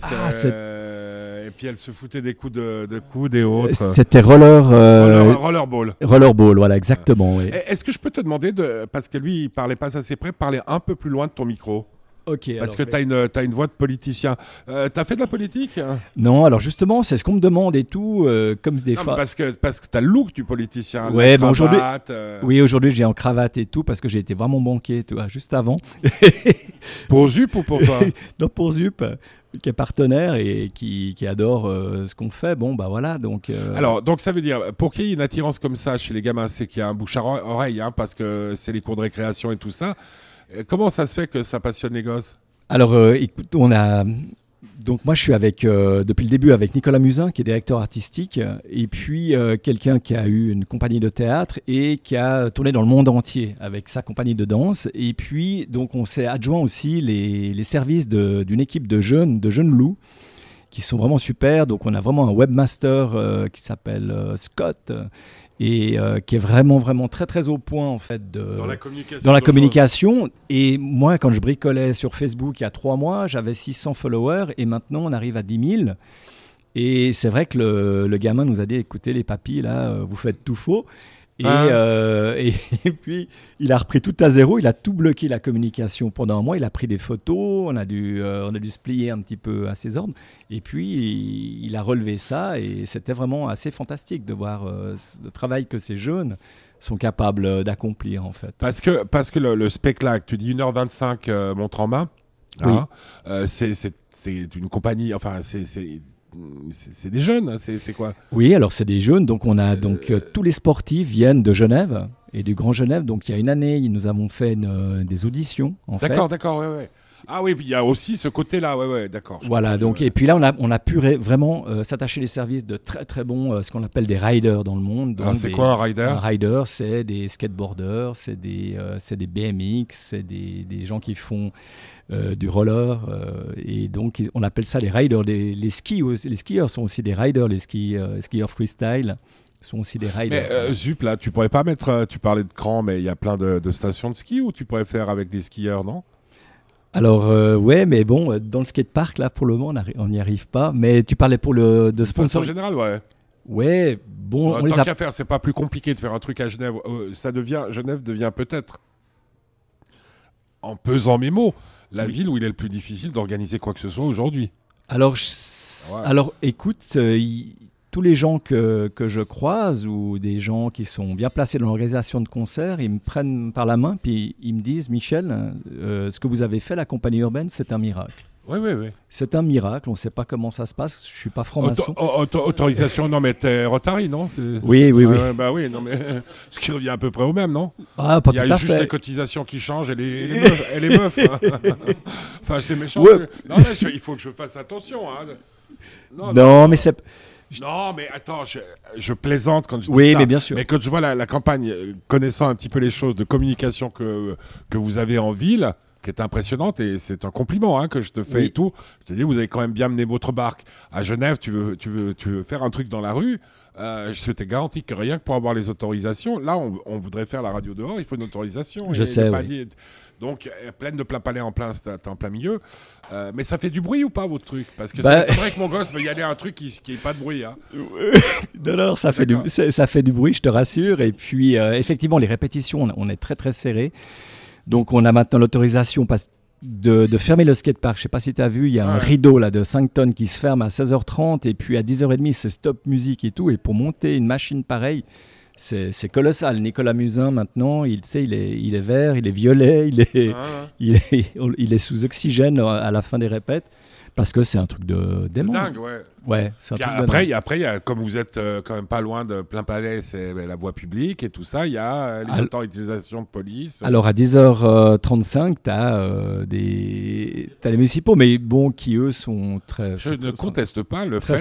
et puis elles se foutaient des coups de coude et autres. C'était Rollerball. Rollerball, voilà, exactement. Oui. Est-ce que je peux te demander, parce que lui, il parlait pas assez près, parler un peu plus loin de ton micro? Ok. Parce que t'as une voix de politicien. T'as fait de la politique? Non, alors justement, c'est ce qu'on me demande et tout, comme des fois. Parce que t'as le look du politicien. Ouais, bon, aujourd'hui, oui, aujourd'hui, j'ai en cravate et tout parce que j'ai été voir mon banquier, tu vois, juste avant. Pour Zup ou pour toi? Non, pour Zup, qui est partenaire et qui adore ce qu'on fait. Bon, bah voilà, donc. Alors, donc ça veut dire, pour qu'il y ait une attirance comme ça chez les gamins, c'est qu'il y a un bouche à oreille, hein, parce que c'est les cours de récréation et tout ça. Comment ça se fait que ça passionne les gosses? Alors, écoute, donc moi je suis depuis le début avec Nicolas Musin qui est directeur artistique et puis quelqu'un qui a eu une compagnie de théâtre et qui a tourné dans le monde entier avec sa compagnie de danse et puis donc on s'est adjoint aussi les services d'une équipe de jeunes loups qui sont vraiment super. Donc on a vraiment un webmaster qui s'appelle Scott et qui est vraiment vraiment très très au point en fait dans la communication. Et moi quand je bricolais sur Facebook il y a 3 mois j'avais 600 followers et maintenant on arrive à 10 000 et c'est vrai que le gamin nous a dit écoutez les papis là vous faites tout faux. Et puis il a repris tout à zéro, il a tout bloqué la communication pendant un mois, il a pris des photos, on a dû se plier un petit peu à ses ordres et puis il a relevé ça et c'était vraiment assez fantastique de voir le travail que ces jeunes sont capables d'accomplir en fait. Parce que le spectacle, tu dis 1h25 montre en main, oui. Hein, c'est une compagnie, enfin c'est des jeunes, c'est quoi? Oui, alors c'est des jeunes, donc on a tous les sportifs viennent de Genève et du Grand Genève, donc il y a une année, nous avons fait des auditions en fait. D'accord, ouais. Ah oui, il y a aussi ce côté-là, ouais, d'accord. Voilà, donc et puis là on a pu vraiment s'attacher les services de très très bons, ce qu'on appelle des riders dans le monde. Donc alors c'est quoi un rider? Un rider, c'est des skateboarders, c'est des BMX, c'est des gens qui font du roller et donc on appelle ça les riders. Les skieurs sont aussi des riders, les skieurs freestyle sont aussi des riders. Mais Zup, là, tu pourrais pas mettre, tu parlais de Cran, mais il y a plein de stations de ski où tu pourrais faire avec des skieurs, non? Alors ouais, mais bon, dans le skatepark là pour le moment on n'y arrive pas. Mais tu parlais de sponsor. En général, ouais. Ouais, bon. Tant qu'à faire, c'est pas plus compliqué de faire un truc à Genève. Genève devient peut-être, en pesant mes mots, la ville où il est le plus difficile d'organiser quoi que ce soit aujourd'hui. Alors écoute, tous les gens que je croise ou des gens qui sont bien placés dans l'organisation de concerts, ils me prennent par la main puis ils me disent Michel, ce que vous avez fait, la compagnie urbaine, c'est un miracle. Oui. C'est un miracle, on ne sait pas comment ça se passe, je ne suis pas franc-maçon. Autorisation, non mais t'es Rotary, non? Oui. Bah oui, non mais ce qui revient à peu près au même, non? Ah, pas tout à fait. Il y a juste les cotisations qui changent et les meufs. Hein. Enfin, c'est méchant. Ouais. Non, mais il faut que je fasse attention. Hein. Non, mais c'est... Non, mais attends, je plaisante quand je dis ça. Oui, mais bien sûr. Mais quand je vois la campagne, connaissant un petit peu les choses de communication que vous avez en ville, qui est impressionnante, et c'est un compliment que je te fais et tout. Je te dis, vous avez quand même bien mené votre barque. À Genève, tu veux faire un truc dans la rue, je t'ai garanti que rien que pour avoir les autorisations, là, on voudrait faire la radio dehors, il faut une autorisation. Je sais, oui. Donc, pleine de plein palais en plein milieu. Mais ça fait du bruit ou pas, votre truc? Parce que c'est vrai que mon gosse veut y aller à un truc qui n'ait pas de bruit. Hein. Non, ça fait du bruit, je te rassure. Et puis, effectivement, les répétitions, on est très, très serré. Donc, on a maintenant l'autorisation de fermer le skatepark. Je ne sais pas si tu as vu, il y a un rideau là, de 5 tonnes qui se ferme à 16h30. Et puis, à 10h30, c'est stop musique et tout. Et pour monter une machine pareille, c'est colossal. Nicolas Musin, maintenant, il est vert, il est violet, il est sous oxygène à la fin des répètes. Parce que c'est un truc de dément. Dingue, ouais. Ouais, c'est un truc après, comme vous êtes quand même pas loin de plein palais, c'est la voie publique et tout ça, il y a les autorisations de police. Alors à 10h35, tu as les municipaux, mais bon, qui eux sont très... Je ne conteste pas le fait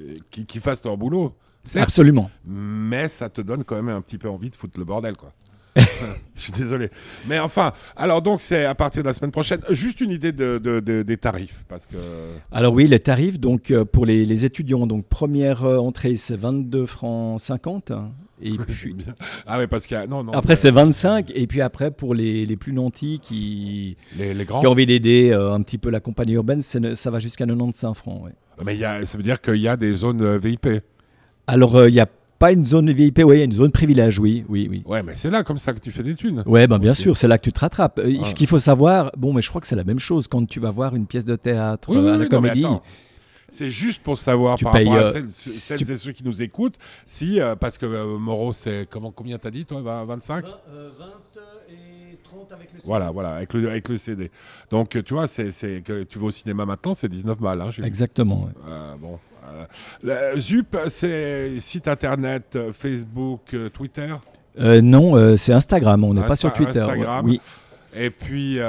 qu'ils fassent leur boulot. Certes, absolument. Mais ça te donne quand même un petit peu envie de foutre le bordel, quoi. Je suis désolé. Mais enfin, alors donc c'est à partir de la semaine prochaine. Juste une idée des tarifs, parce que... Alors oui, les tarifs, donc pour les étudiants, donc première entrée, c'est 22 francs 50. Et puis, ah oui, parce qu'il y a... Non, après, c'est 25. Et puis après, pour les plus nantis les grands. qui ont envie d'aider un petit peu la compagnie urbaine, ça va jusqu'à 95 francs. Ouais. Mais ça veut dire qu'il y a des zones VIP. Alors, il n'y a pas une zone VIP, oui, il y a une zone privilège, oui. Ouais, mais c'est là comme ça que tu fais des thunes. Ouais, bien sûr, c'est là que tu te rattrapes. Ce qu'il faut savoir, mais je crois que c'est la même chose quand tu vas voir une pièce de théâtre à la Comédie. C'est juste pour savoir tu par payes, rapport à celles et ceux qui nous écoutent, si parce que Moreau, c'est combien t'as dit toi, 25 20 et 30 avec le CD. Voilà, avec le CD. Donc tu vois, c'est que tu vas au cinéma maintenant, c'est 19 balles. Hein, exactement. Ouais. Zup, c'est site internet, Facebook, Twitter. Non, c'est Instagram. On n'est pas sur Twitter. Instagram. Oui. Et puis,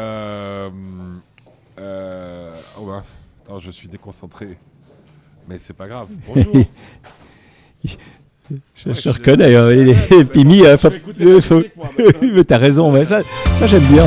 attends, je suis déconcentré, mais c'est pas grave. Bonjour. je reconnais. Pimi, mais t'as raison. Mais ça j'aime bien.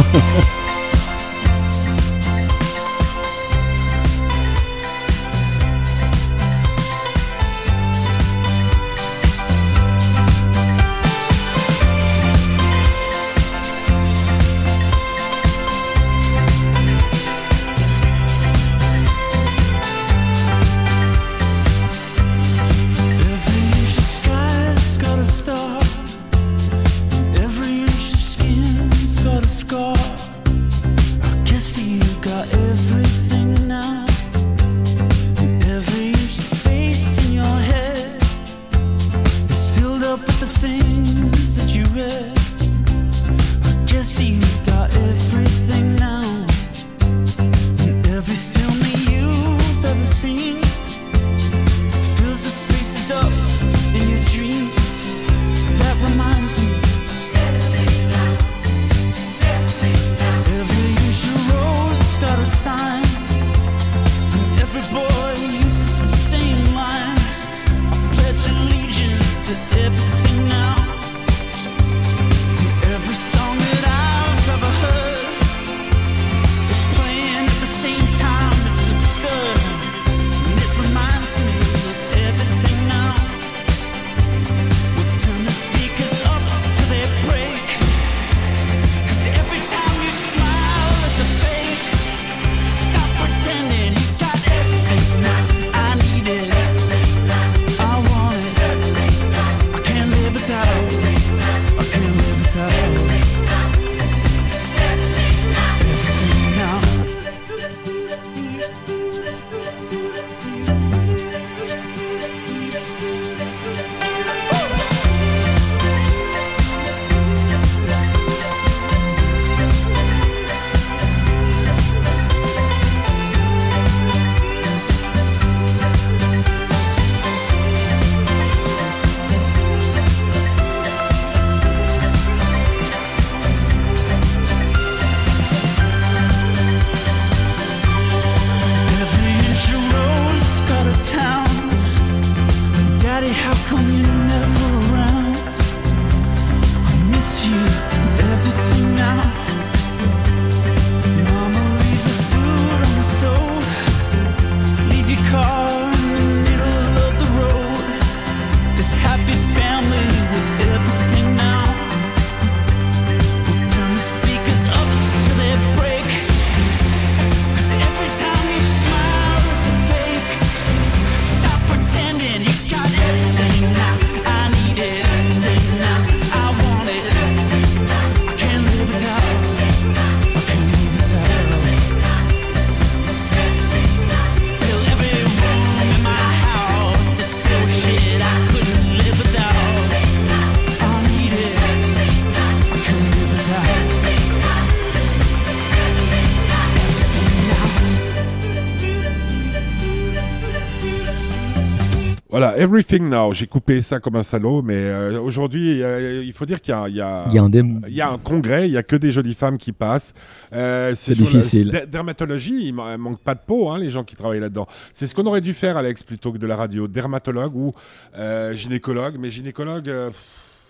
Voilà, Everything Now. J'ai coupé ça comme un salaud, mais aujourd'hui, il faut dire qu'il y a un congrès, il n'y a que des jolies femmes qui passent. C'est difficile. Dermatologie, il ne manque pas de peau, hein, les gens qui travaillent là-dedans. C'est ce qu'on aurait dû faire, Alex, plutôt que de la radio. Dermatologue ou gynécologue. Mais gynécologue...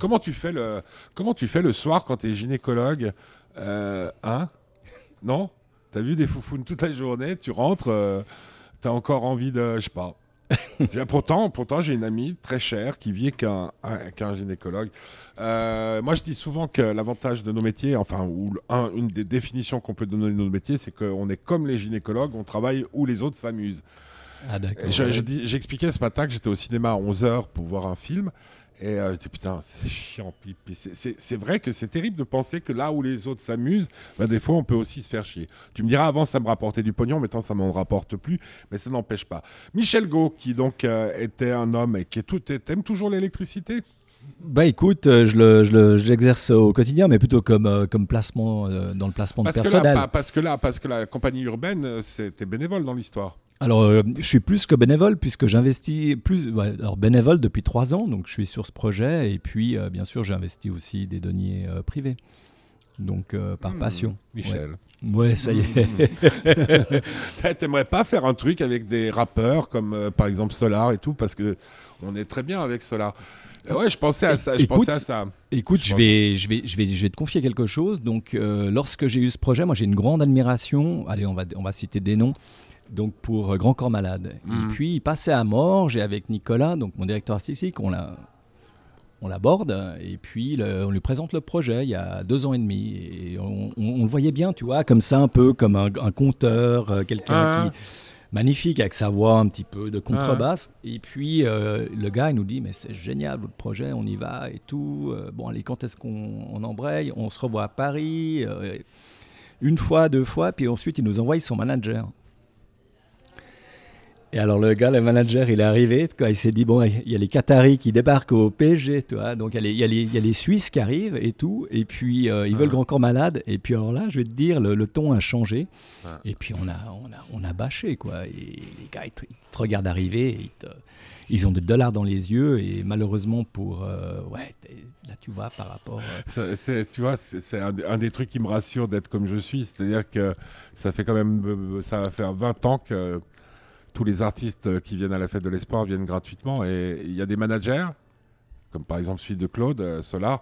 Comment tu fais le soir quand tu es gynécologue Non? T'as vu des foufounes toute la journée, tu rentres, t'as encore envie de... Je sais pas. Pourtant, j'ai une amie très chère qui vit qu'un gynécologue. Moi, je dis souvent que l'avantage de nos métiers, une des définitions qu'on peut donner de nos métiers, c'est qu'on est comme les gynécologues, on travaille où les autres s'amusent. Ah d'accord. J'expliquais ce matin que j'étais au cinéma à 11h pour voir un film. Et je dis putain, c'est chiant. Puis c'est vrai que c'est terrible de penser que là où les autres s'amusent, des fois on peut aussi se faire chier. Tu me diras, avant ça me rapportait du pognon, maintenant ça m'en rapporte plus, mais ça n'empêche pas. Michel Gault, qui donc était un homme et qui t'aimes toujours l'électricité? Bah écoute, je l'exerce au quotidien, mais plutôt comme placement dans le placement de personnel. Parce que la compagnie urbaine, c'était bénévole dans l'histoire. Alors, je suis plus que bénévole puisque j'investis plus. Alors bénévole depuis 3 ans, donc je suis sur ce projet et puis bien sûr j'ai investi aussi des deniers privés, donc par passion. Michel. Ouais, ça y est. T'aimerais pas faire un truc avec des rappeurs comme par exemple Solar et tout, parce que on est très bien avec Solar. Ouais, je pensais à ça. Écoute, je vais te confier quelque chose. Donc, lorsque j'ai eu ce projet, moi j'ai une grande admiration. Allez, on va citer des noms. Donc pour Grand Corps Malade. Et puis il passait à Morges et avec Nicolas, donc mon directeur artistique, on l'aborde et puis on lui présente le projet il y a 2 ans et demi. Et on le voyait bien, tu vois, comme ça, un peu comme un conteur, quelqu'un qui... magnifique, avec sa voix un petit peu de contrebasse. Et puis, le gars, il nous dit, mais c'est génial, votre projet, on y va et tout. Bon, allez, quand est-ce qu'on embraye? On se revoit à Paris, 1 fois, 2 fois, puis ensuite, il nous envoie son manager. Et alors, le manager, il est arrivé, quoi, il s'est dit, bon, il y a les Qataris qui débarquent au PSG, tu vois, donc il y a les Suisses qui arrivent et tout, et puis ils veulent Grand Corps Malade, et puis alors là, je vais te dire, le ton a changé, et puis on a bâché, quoi, et les gars, ils te regardent arriver, ils ont des dollars dans les yeux, et malheureusement pour, là, tu vois, par rapport... Tu vois, c'est un des trucs qui me rassure d'être comme je suis, c'est-à-dire que ça fait quand même, ça va faire 20 ans que... tous les artistes qui viennent à la Fête de l'Espoir viennent gratuitement, et il y a des managers, comme par exemple celui de Claude Solar,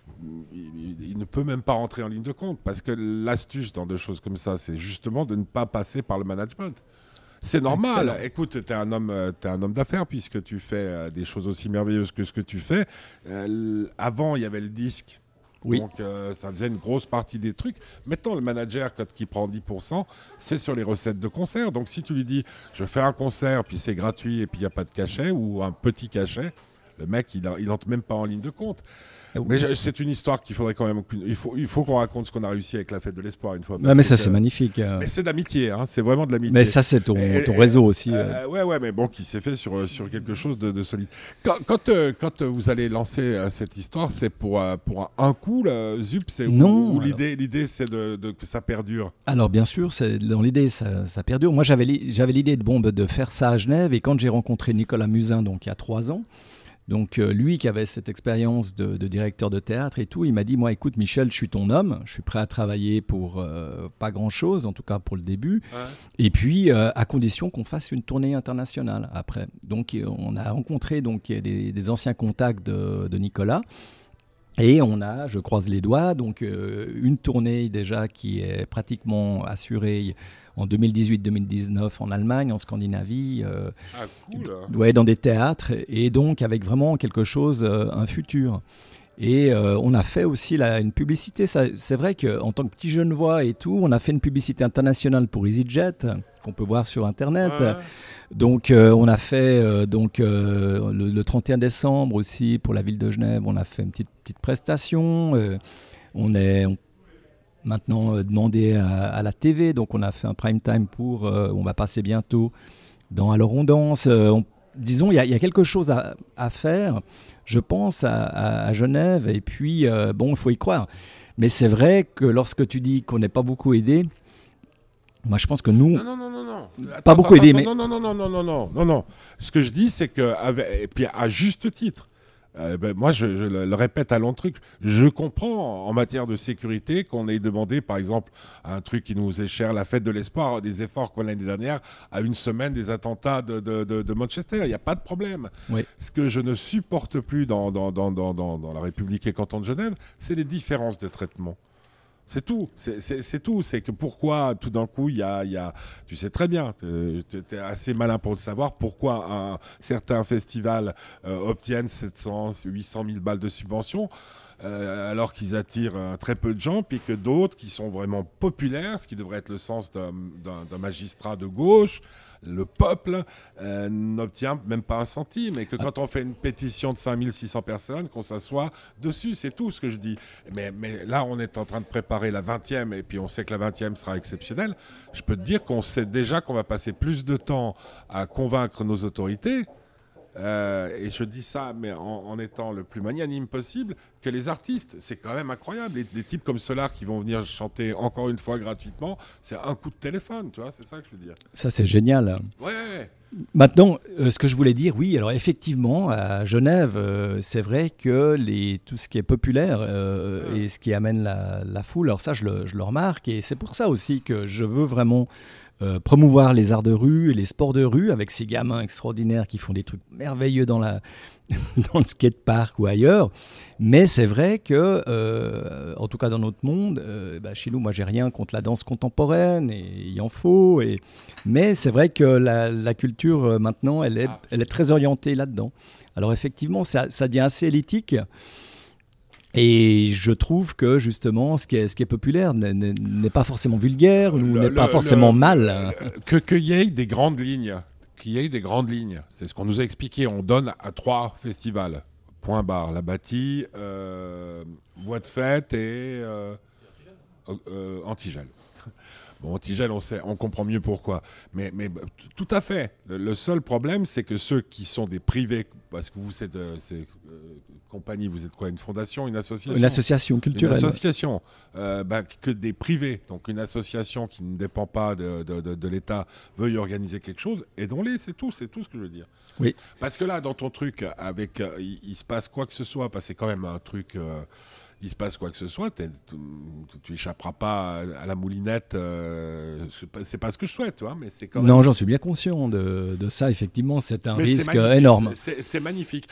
il ne peut même pas rentrer en ligne de compte, parce que l'astuce dans des choses comme ça, c'est justement de ne pas passer par le management. C'est normal. Excellent. Écoute, t'es un homme d'affaires, puisque tu fais des choses aussi merveilleuses que ce que tu fais. Avant, il y avait le disque. Oui. Donc ça faisait une grosse partie des trucs. Maintenant, le manager, qui prend 10%, c'est sur les recettes de concert. Donc si tu lui dis, je fais un concert, puis c'est gratuit, et puis il n'y a pas de cachet, ou un petit cachet, le mec, il n'entre même pas en ligne de compte. Mais c'est une histoire qu'il faudrait quand même... Il faut qu'on raconte ce qu'on a réussi avec la Fête de l'Espoir une fois. Ouais, mais ça, c'est magnifique. Mais c'est d'amitié, hein, c'est vraiment de l'amitié. Mais ça, c'est ton réseau aussi. Ouais, mais bon, qui s'est fait sur quelque chose de solide. Quand vous allez lancer cette histoire, c'est pour un coup, Zup, ou l'idée, c'est que ça perdure? Alors, bien sûr, dans l'idée, ça perdure. Moi, j'avais l'idée de faire ça à Genève, et quand j'ai rencontré Nicolas Musin, donc il y a 3 ans, donc lui qui avait cette expérience de directeur de théâtre et tout, il m'a dit, moi écoute Michel, je suis ton homme, je suis prêt à travailler pour pas grand chose, en tout cas pour le début, et puis à condition qu'on fasse une tournée internationale après. Donc on a rencontré donc, des anciens contacts de Nicolas, et on a, je croise les doigts, donc une tournée déjà qui est pratiquement assurée en 2018-2019 en Allemagne, en Scandinavie, cool. Dans des théâtres, et donc avec vraiment quelque chose, un futur. Et on a fait aussi une publicité, c'est vrai qu'en tant que petit Genevois et tout, on a fait une publicité internationale pour EasyJet, qu'on peut voir sur Internet. Donc on a fait le 31 décembre aussi pour la ville de Genève, on a fait une petite prestation. On est maintenant demandé à la TV, donc on a fait un prime time on va passer bientôt dans Alors on danse. Disons, il y a quelque chose à faire, je pense, à Genève, et puis il faut y croire. Mais c'est vrai que lorsque tu dis qu'on n'est pas beaucoup aidé, moi je pense que nous... Non. Pas beaucoup aidé, mais... Non. Ce que je dis, c'est que, et puis à juste titre, Moi, je le répète à long truc. Je comprends en matière de sécurité qu'on ait demandé, par exemple, un truc qui nous est cher, la fête de l'espoir, des efforts qu'on a l'année dernière, à une semaine des attentats de Manchester. Il n'y a pas de problème. Oui. Ce que je ne supporte plus dans la République et canton de Genève, c'est les différences de traitement. C'est tout, c'est tout. C'est que pourquoi tout d'un coup il y a, tu sais très bien, tu es assez malin pour le savoir, pourquoi certains festivals obtiennent 700, 800 000 balles de subvention alors qu'ils attirent très peu de gens, puis que d'autres qui sont vraiment populaires, ce qui devrait être le sens d'un magistrat de gauche, le peuple n'obtient même pas un centime, et que quand on fait une pétition de 5600 personnes, qu'on s'assoit dessus, c'est tout ce que je dis. Mais là, on est en train de préparer la 20e, et puis on sait que la 20e sera exceptionnelle. Je peux te dire qu'on sait déjà qu'on va passer plus de temps à convaincre nos autorités, et je dis ça mais en étant le plus magnanime possible, que les artistes. C'est quand même incroyable. Des types comme Solar qui vont venir chanter encore une fois gratuitement, c'est un coup de téléphone, tu vois, c'est ça que je veux dire. Ça, c'est génial. Ouais. Maintenant, ce que je voulais dire, oui, alors effectivement, à Genève, c'est vrai que tout ce qui est populaire et ce qui amène la foule, alors ça, je le remarque, et c'est pour ça aussi que je veux vraiment promouvoir les arts de rue et les sports de rue avec ces gamins extraordinaires qui font des trucs merveilleux dans le skatepark ou ailleurs. Mais c'est vrai que, en tout cas dans notre monde, chez nous, moi j'ai rien contre la danse contemporaine, et il en faut. Mais c'est vrai que la culture maintenant, elle est très orientée là-dedans. Alors effectivement, ça devient assez élitique. Et je trouve que justement, ce qui est populaire n'est pas forcément vulgaire ou n'est pas forcément mal. Qu'il y ait des grandes lignes. C'est ce qu'on nous a expliqué. On donne à 3 festivals. Point barre. La Bâtie, Bois de Fête et Antigel. Bon, Antigel, on comprend mieux pourquoi. Mais tout à fait. Le seul problème, c'est que ceux qui sont des privés, parce que vous, c'est compagnie, vous êtes quoi? Une fondation, une association? Une association culturelle. Une association. Que des privés, donc une association qui ne dépend pas de l'État, veuille organiser quelque chose, aidons-les, c'est tout ce que je veux dire. Oui. Parce que là, dans ton truc, il se passe quoi que ce soit, parce que c'est quand même un truc... il se passe quoi que ce soit, tu échapperas pas à la moulinette. C'est pas ce que je souhaite, tu vois, mais c'est quand même... Non, j'en suis bien conscient de ça. Effectivement, c'est un risque énorme. C'est magnifique.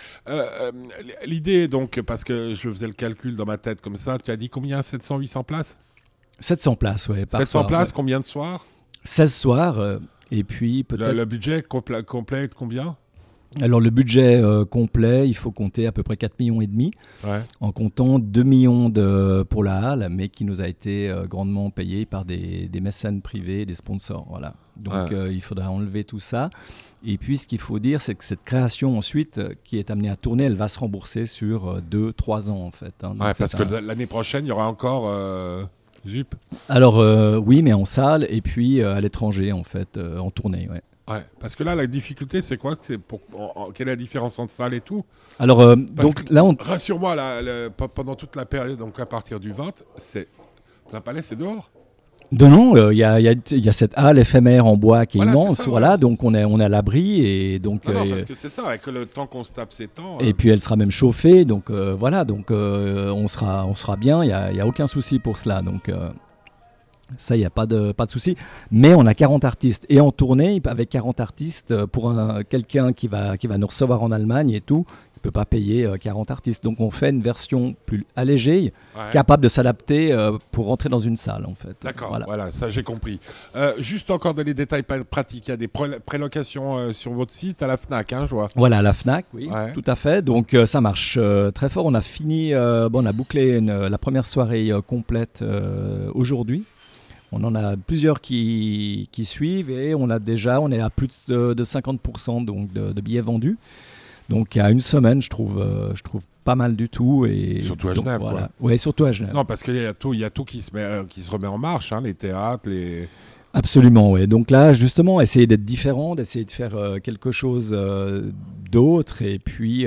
L'idée, donc, parce que je faisais le calcul dans ma tête comme ça, tu as dit combien? 700, 800 places? 700 places, oui. 700 places, ouais. Combien de soirs? 16 soirs, et puis peut-être... Le budget complet est de combien? Alors le budget complet, il faut compter à peu près 4,5 millions, en comptant 2 millions pour la halle, mais qui nous a été grandement payé par des mécènes privés, des sponsors. Voilà. Donc il faudra enlever tout ça. Et puis ce qu'il faut dire, c'est que cette création ensuite, qui est amenée à tourner, elle va se rembourser sur 2-3 ans en fait. Hein. Donc, parce que l'année prochaine, il y aura encore... ZUP. Alors oui, mais en salle et puis à l'étranger en fait, en tournée, ouais. Ouais, parce que là, la difficulté, c'est quoi? Quelle est la différence entre salle et tout? Alors, donc là, rassure-moi, pendant toute la période, donc à partir du 20, plein palais, c'est dehors? Non, il y a cette halle éphémère en bois qui est immense, ça, voilà, donc on est à l'abri, et donc... Non, parce que c'est ça, avec le temps qu'on se tape ces temps... Et puis elle sera même chauffée, donc voilà, donc on sera bien, il n'y a aucun souci pour cela, donc... Ça, il n'y a pas de souci. Mais on a 40 artistes. Et en tournée, avec 40 artistes, pour quelqu'un qui va nous recevoir en Allemagne et tout, il ne peut pas payer 40 artistes. Donc on fait une version plus allégée, capable de s'adapter pour rentrer dans une salle, en fait. D'accord, voilà ça j'ai compris. Juste encore dans les détails pratiques, il y a des prélocations sur votre site, à la FNAC, je vois. Voilà, à la FNAC, oui, tout à fait. Donc ça marche très fort. On a fini, on a bouclé la première soirée complète aujourd'hui. On en a plusieurs qui suivent, et on est à plus de 50% donc de billets vendus. Donc à une semaine, je trouve pas mal du tout. Et surtout à Genève, voilà. quoi. Oui, surtout à Genève. Non, parce qu'il y a tout qui se remet en marche, les théâtres, Absolument, oui. Donc là, justement, essayer d'être différent, d'essayer de faire quelque chose d'autre. Et puis,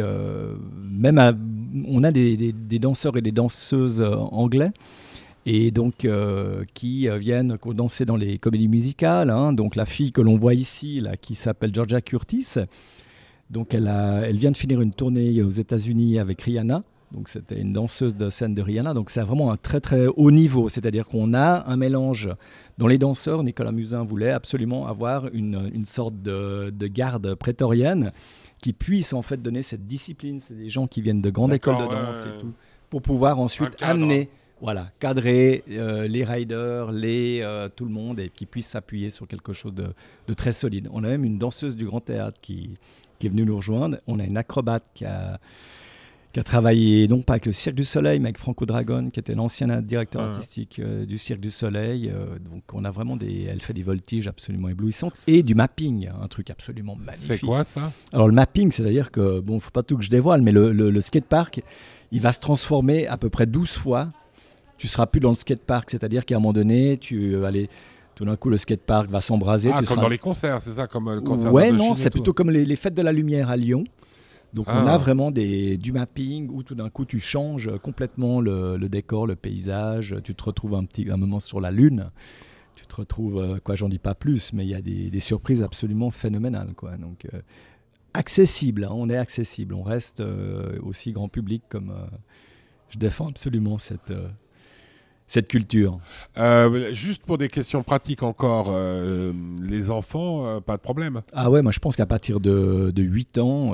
on a des danseurs et des danseuses anglais. Et donc qui viennent danser dans les comédies musicales. Donc la fille que l'on voit ici, là, qui s'appelle Georgia Curtis, Donc elle vient de finir une tournée aux États-Unis avec Rihanna. Donc c'était une danseuse de scène de Rihanna. Donc c'est vraiment un très très haut niveau. C'est-à-dire qu'on a un mélange. Dans les danseurs, Nicolas Musin voulait absolument avoir une sorte de garde prétorienne qui puisse en fait donner cette discipline. C'est des gens qui viennent de grandes écoles de danse et tout, pour pouvoir ensuite amener, cadrer les riders, tout le monde, et qui puisse s'appuyer sur quelque chose de très solide. On a même une danseuse du Grand Théâtre qui est venue nous rejoindre. On a une acrobate qui a travaillé non pas avec le Cirque du Soleil, mais avec Franco Dragon, qui était l'ancien directeur artistique du Cirque du Soleil. Donc on a vraiment elle fait des voltiges absolument éblouissantes et du mapping, un truc absolument magnifique. C'est quoi ça ? Alors le mapping, c'est-à-dire que, faut pas tout que je dévoile, mais le skatepark, il va se transformer à peu près 12 fois. Tu seras plus dans le skatepark, c'est-à-dire qu'à un moment donné, tout d'un coup, le skatepark va s'embraser. Comme dans les concerts, c'est ça, comme le concert Ouais, non, c'est plutôt comme les Fêtes de la Lumière à Lyon. Donc on a vraiment du mapping où tout d'un coup tu changes complètement le décor, le paysage, tu te retrouves un moment sur la Lune, tu te retrouves, j'en dis pas plus, mais il y a des surprises absolument phénoménales, quoi. Donc accessible, on est accessible, on reste aussi grand public comme je défends absolument cette culture. Juste pour des questions pratiques encore, les enfants, pas de problème. Ah ouais, moi je pense qu'à partir de 8 ans,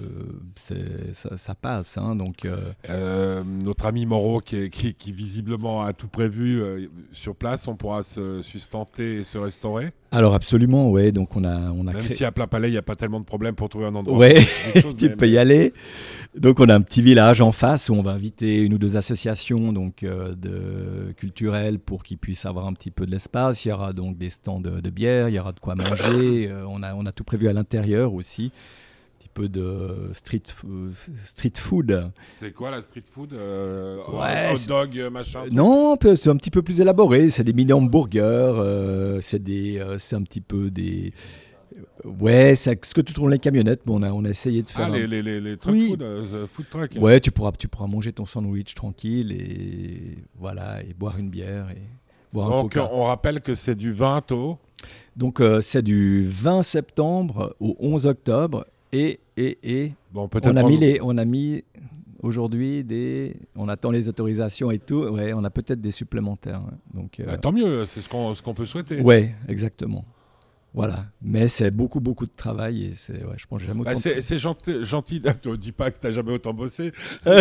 ça passe. Hein, donc, notre ami Moreau qui visiblement a tout prévu sur place, on pourra se sustenter et se restaurer. Alors absolument, ouais. Donc on a même si à Plein Palais, il n'y a pas tellement de problèmes pour trouver un endroit. Ouais, tu peux y aller. Donc on a un petit village en face où on va inviter une ou deux associations culturelles pour qu'ils puissent avoir un petit peu de l'espace. Il y aura donc des stands de bière, il y aura de quoi manger. On a tout prévu à l'intérieur aussi. Un petit peu de street food. C'est quoi la street food hot dog, machin. Non, c'est un petit peu plus élaboré. C'est des mini hamburgers. C'est un petit peu des... Ouais, c'est ce que tu trouves dans les camionnettes. Bon, on a essayé de faire. Les truck food truck. Ouais, tu pourras manger ton sandwich tranquille et voilà, et boire une bière et boire un coca. On rappelle que c'est du 20 au. Donc c'est du 20 septembre au 11 octobre et bon, on a mis aujourd'hui on attend les autorisations et tout. Ouais, on a peut-être des supplémentaires. Hein. Donc tant mieux, c'est ce qu'on peut souhaiter. Ouais, exactement. Voilà, mais c'est beaucoup de travail et je pense que j'ai jamais autant. C'est gentil. Ne dis pas que tu n'as jamais autant bossé.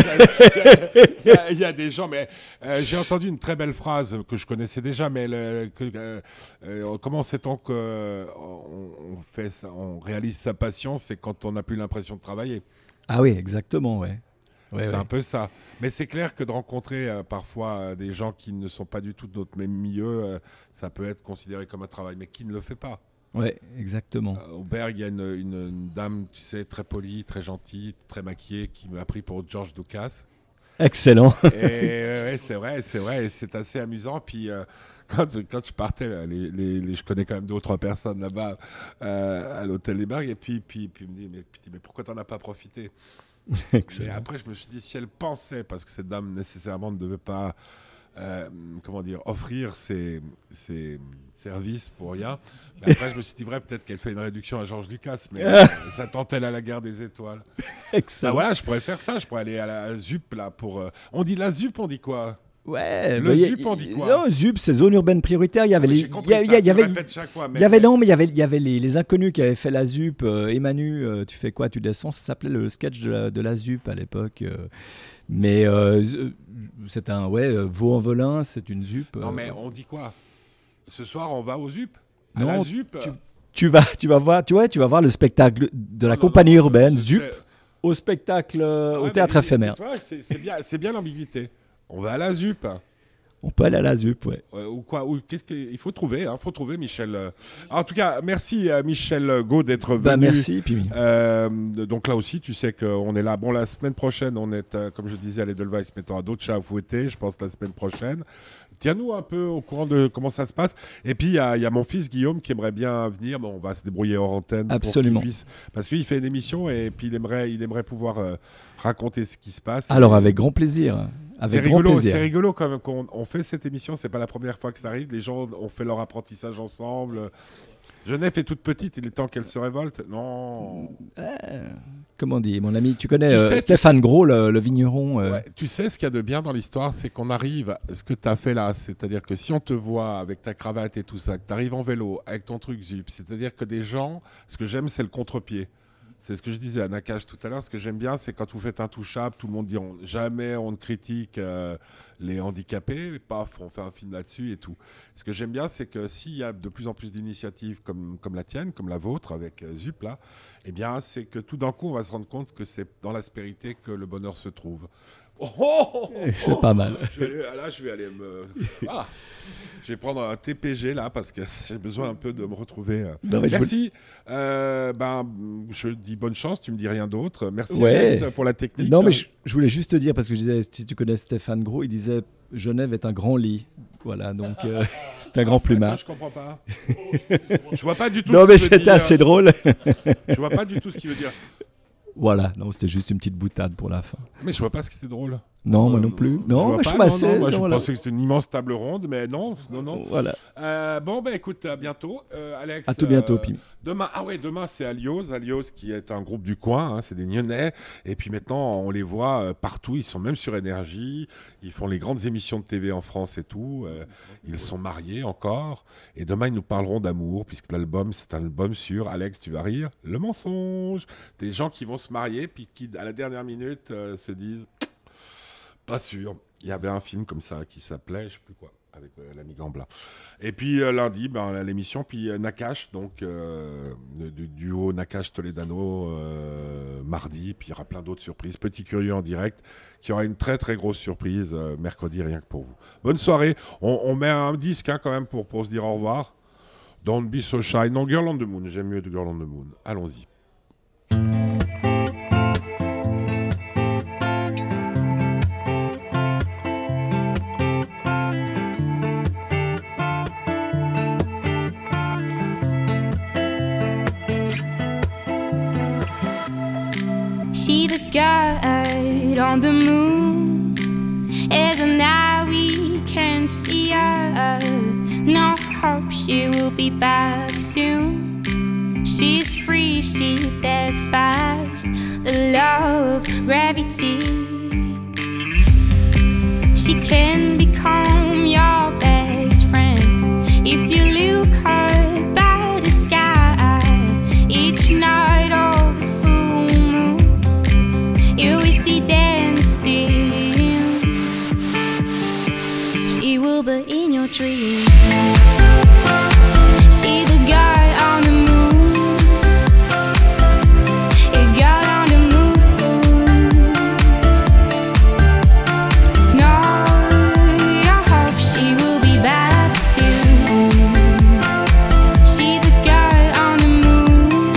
Il y a des gens, mais j'ai entendu une très belle phrase que je connaissais déjà, mais comment sait-on on réalise sa passion, c'est quand on n'a plus l'impression de travailler. Ah oui, exactement, ouais. C'est un peu ça. Mais c'est clair que de rencontrer parfois des gens qui ne sont pas du tout de notre même milieu, ça peut être considéré comme un travail, mais qui ne le fait pas. Ouais, exactement. Au Berg, il y a une dame, tu sais, très polie, très gentille, très maquillée, qui m'a pris pour George Lucas. Excellent. Et c'est vrai, et c'est assez amusant. Puis quand je partais, je connais quand même 2 ou 3 personnes là-bas à l'hôtel des Berg, et puis il me dit, mais pourquoi t'en as pas profité? Et après, je me suis dit, si elle pensait, parce que cette dame nécessairement ne devait pas, offrir ses services pour rien. Mais après, je me suis dit, peut-être qu'elle fait une réduction à George Lucas, mais ça tente-elle à la guerre des étoiles. Excellent. Voilà, je pourrais faire ça, je pourrais aller à la ZUP, là, pour... On dit la ZUP, on dit quoi? Ouais, le ZUP, on dit quoi? Non, ZUP, c'est zone urbaine prioritaire. Il y avait les, j'ai compris ça, il y avait les inconnus qui avaient fait la ZUP. Emanu, tu fais quoi? Tu descends. Ça s'appelait le sketch de la ZUP à l'époque. Mais c'est un Vaux-en-Velin, c'est une ZUP. Non, mais on dit quoi? Ce soir, on va au ZUP? Non, la ZUP tu vas voir le spectacle de la compagnie urbaine ZUP au spectacle au théâtre éphémère. C'est bien l'ambiguïté. On va à la ZUP. On peut aller à la ZUP, ouais. Ou quoi? Qu'est-ce qu'il faut trouver? Faut trouver, Michel. En tout cas, merci Michel Gaud d'être venu. Merci. Puis... donc là aussi, tu sais qu'on est là. Bon, la semaine prochaine, on est, comme je disais, à l'Edelweiss, mais tu auras d'autres chats à fouetter, je pense, la semaine prochaine. Tiens-nous un peu au courant de comment ça se passe. Et puis, il y a mon fils Guillaume qui aimerait bien venir. Bon, on va se débrouiller hors antenne. Absolument. Parce qu'il fait une émission et puis il aimerait pouvoir raconter ce qui se passe. Alors, avec grand plaisir. C'est rigolo quand même qu'on fait cette émission. C'est pas la première fois que ça arrive. Les gens ont fait leur apprentissage ensemble. Genève est toute petite, il est temps qu'elle se révolte. Non. Comment dire, mon ami, tu connais Tu sais, Stéphane Gros, le vigneron. Ouais, tu sais, ce qu'il y a de bien dans l'histoire, c'est qu'on arrive, ce que tu as fait là, c'est-à-dire que si on te voit avec ta cravate et tout ça, que tu arrives en vélo, avec ton truc Zup, c'est-à-dire que des gens, ce que j'aime, c'est le contre-pied. C'est ce que je disais à Nakash tout à l'heure. Ce que j'aime bien, c'est quand vous faites Intouchable, tout le monde dit jamais on ne critique les handicapés. Paf, on fait un film là-dessus et tout. Ce que j'aime bien, c'est que s'il y a de plus en plus d'initiatives comme la tienne, comme la vôtre avec Zup là, eh bien, c'est que tout d'un coup, on va se rendre compte que c'est dans l'aspérité que le bonheur se trouve. C'est pas mal. Je vais aller je vais prendre un TPG là parce que j'ai besoin un peu de me retrouver. Merci. Je dis bonne chance, tu me dis rien d'autre. Merci Alex, pour la technique. Non, mais je voulais juste te dire, parce que je disais, si tu connais Stéphane Gros, il disait Genève est un grand lit. Voilà, donc c'est un grand plumard. Je comprends pas. Je vois pas du tout. Non, mais c'était assez drôle. Je vois pas du tout ce qu'il veut dire. Voilà, non, c'était juste une petite boutade pour la fin. Mais je vois pas ce que c'est drôle. Non, moi non plus. Non, je pensais que c'était une immense table ronde, mais non. Voilà. Écoute, à bientôt, Alex. À tout bientôt, Pim. Demain c'est Alios qui est un groupe du coin, c'est des Nyonnais, et puis maintenant on les voit partout, ils sont même sur Énergie, ils font les grandes émissions de TV en France et tout, ils sont mariés encore, et demain ils nous parleront d'amour, puisque l'album c'est un album sur, Alex tu vas rire, le mensonge, des gens qui vont se marier, puis qui à la dernière minute se disent, pas sûr, il y avait un film comme ça qui s'appelait, je sais plus quoi, avec l'ami Gambla. Et puis lundi, l'émission, puis Nakash, donc du duo Nakash-Toledano, mardi, puis il y aura plein d'autres surprises. Petit Curieux en direct, qui aura une très très grosse surprise mercredi, rien que pour vous. Bonne soirée, on met un disque quand même pour se dire au revoir. Don't Be So Shy, non, Girl on the Moon, j'aime mieux de Girl on the Moon. Allons-y. She the guide on the moon, as of now we can see her. No hope she will be back soon. She's free, she defies the law of gravity. She can become your best friend if you look her by the sky each night of the full moon. You will see dancing. She will be in your dreams. She the guy on the moon. A guy on the moon. No, I hope she will be back soon. She the guy on the moon.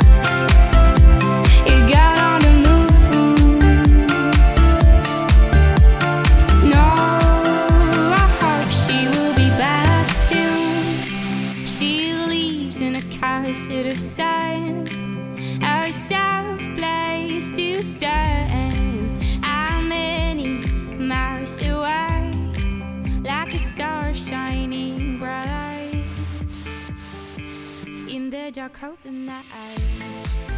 A guy on the moon. No, I hope she will be back soon. She lives in a castle of sand, a safe place to stand. How many miles away, like a star shining bright in the dark of the night.